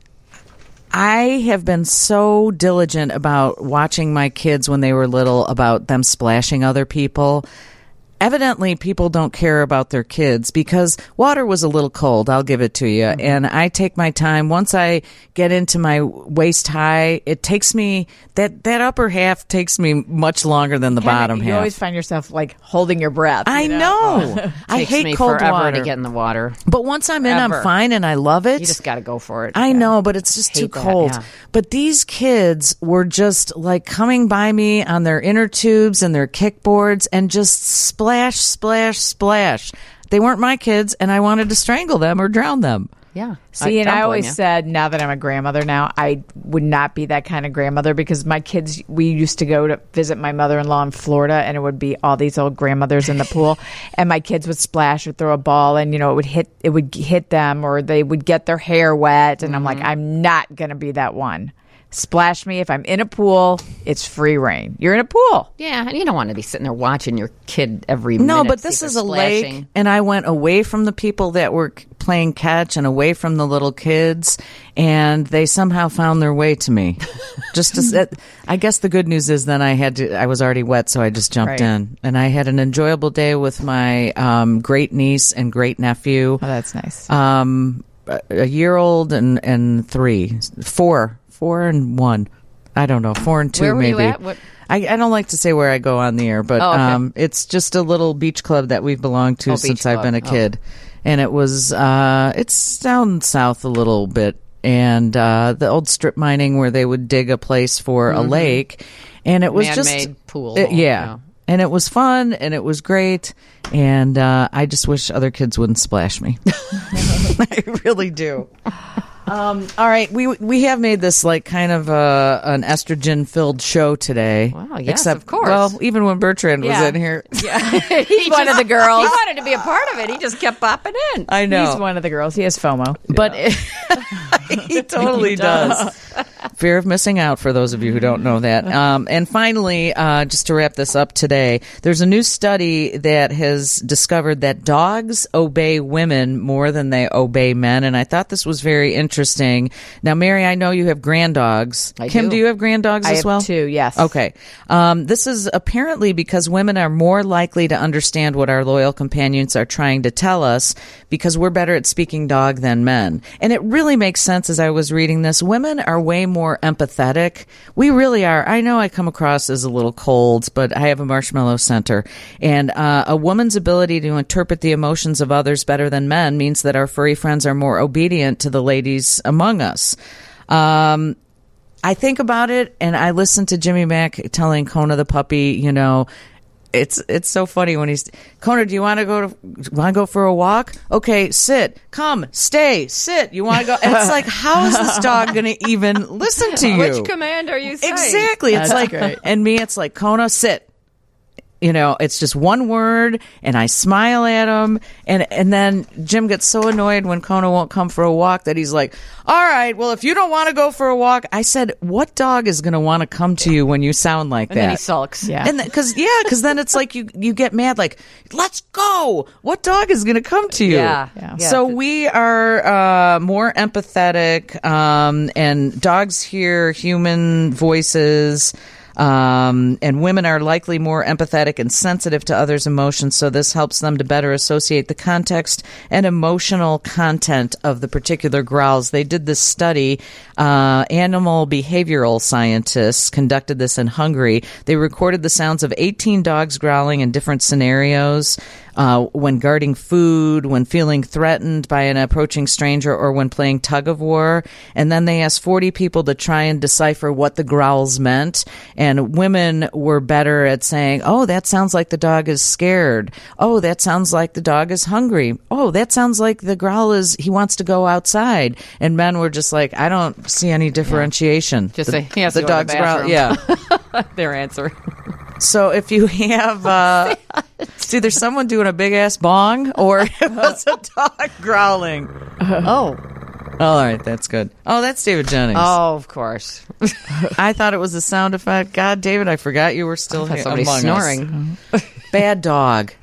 I have been so diligent about watching my kids when they were little about them splashing other people. Evidently, people don't care about their kids because water was a little cold. I'll give it to you. Mm-hmm. And I take my time. Once I get into my waist high, it takes me, that, that upper half takes me much longer than the Kinda- bottom you half. always find yourself like holding your breath. I you know? know. I Takes hate me cold forever water. to get in the water. But once I'm in, I'm Ever. fine and I love it. You just got to go for it. I know, but it's just Hate too that, cold. yeah. But these kids were just like coming by me on their inner tubes and their kickboards and just splash, splash, splash. They weren't my kids, and I wanted to strangle them or drown them. Yeah. See, and don't I blame always you. said, now that I'm a grandmother now, I would not be that kind of grandmother because my kids, we used to go to visit my mother-in-law in Florida, and it would be all these old grandmothers in the pool, and my kids would splash or throw a ball, and you know it would hit, it would hit them, or they would get their hair wet, and I'm like, I'm not gonna be that one. Splash me if I'm in a pool. It's free reign. You're in a pool. Yeah, and you don't want to be sitting there watching your kid every No, minute. but see this if is they're a splashing. lake, and I went away from the people that were c- playing catch and away from the little kids, and they somehow found their way to me. Just to, s- I guess the good news is then I had to. I was already wet, so I just jumped Right. in, and I had an enjoyable day with my um, great niece and great nephew. Oh, that's nice. Um, a a year old and and three, four, four and one. I don't know, four and two Where were you maybe. at? What- I, I don't like to say where I go on the air, but Oh, okay. um, it's just a little beach club that we've belonged to Oh, since beach I've been a club. kid, and it was uh, it's down south a little bit, and uh, the old strip mining where they would dig a place for a lake, and it was just Man-made pool. it- yeah. Yeah. And it was fun, and it was great, and uh, I just wish other kids wouldn't splash me. I really do. Um, all right, we we have made this like kind of uh, an estrogen filled show today. Wow, yes, except, of course. Well, even when Bertrand was Yeah. in here, Yeah. He's one of the girls. He wanted to be a part of it. He just kept popping in. I know, He's one of the girls. He has FOMO. but he totally does. Fear of missing out, for those of you who don't know that. Um, and finally, uh, just to wrap this up today, there's a new study that has discovered that dogs obey women more than they obey men, and I thought this was very interesting. Now, Mary, I know you have grand dogs. I Kim, do. do you have grand dogs I as have well? two, yes. Okay. Um, this is apparently because women are more likely to understand what our loyal companions are trying to tell us because we're better at speaking dog than men. And it really makes sense as I was reading this. Women are way more empathetic. We really are. I know I come across as a little cold, but I have a marshmallow center. And uh, a woman's ability to interpret the emotions of others better than men means that our furry friends are more obedient to the ladies among us. Um, I think about it, and I listen to Jimmy Mack telling Kona the puppy, you know, it's it's so funny when he's Kona. Do you want to go to want to go for a walk? Okay, sit, come, stay, sit. You want to go? And it's like, how is this dog going to even listen to you? Which command are you saying? Exactly. It's That's like, great. and me, it's like, Kona, sit. You know, it's just one word, and I smile at him, and and then Jim gets so annoyed when Kona won't come for a walk that he's like, all right, well, if you don't want to go for a walk, I said, what dog is going to want to come to you when you sound like And that? then he sulks. Yeah. And because yeah, because then it's like you you get mad, like, let's go. What dog is going to come to you? Yeah. Yeah. So we are uh, more empathetic, um, and dogs hear human voices. Um, and women are likely more empathetic and sensitive to others' emotions, so this helps them to better associate the context and emotional content of the particular growls. They did this study. Uh, animal behavioral scientists conducted this in Hungary. They recorded the sounds of eighteen dogs growling in different scenarios. Uh, when guarding food, when feeling threatened by an approaching stranger, or when playing tug of war. And then they asked forty people to try and decipher what the growls meant. And women were better at saying, oh, that sounds like the dog is scared. Oh, that sounds like the dog is hungry. Oh, that sounds like the growl is he wants to go outside. And men were just like, I don't see any differentiation. Just the, say, he has the to go to dog's the growl. bathroom. Yeah. Their answer. So if you have, uh, it's either someone doing a big ass bong or it was a dog growling. Oh. All right, that's good. Oh, that's David Jennings. Oh, of course. I thought it was a sound effect. God, David, I forgot you were still I here thought somebody among snoring. us. Bad dog.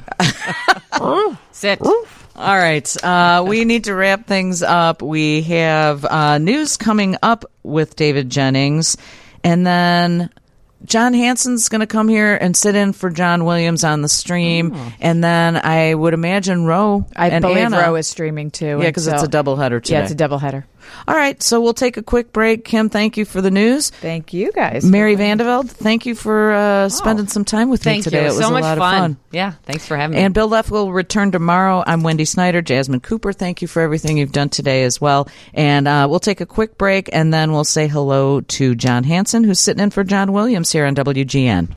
Sit. All right, uh, we need to wrap things up. We have uh, news coming up with David Jennings, and then John Hansen's going to come here and sit in for John Williams on the stream, Oh. and then I would imagine Roe I and believe Anna. Roe is streaming too. Yeah, and because it's so- a doubleheader today. Yeah, it's a doubleheader. All right, so we'll take a quick break. Kim, thank you for the news. Thank you guys. Mary Vandeveld, thank you for uh, spending some time with me Thank today. you. It was so a much lot fun. of fun. Yeah, thanks for having me. And Bill Leff will return tomorrow. I'm Wendy Snyder. Jasmine Cooper, thank you for everything you've done today as well. And uh, we'll take a quick break, and then we'll say hello to John Hansen, who's sitting in for John Williams here on W G N.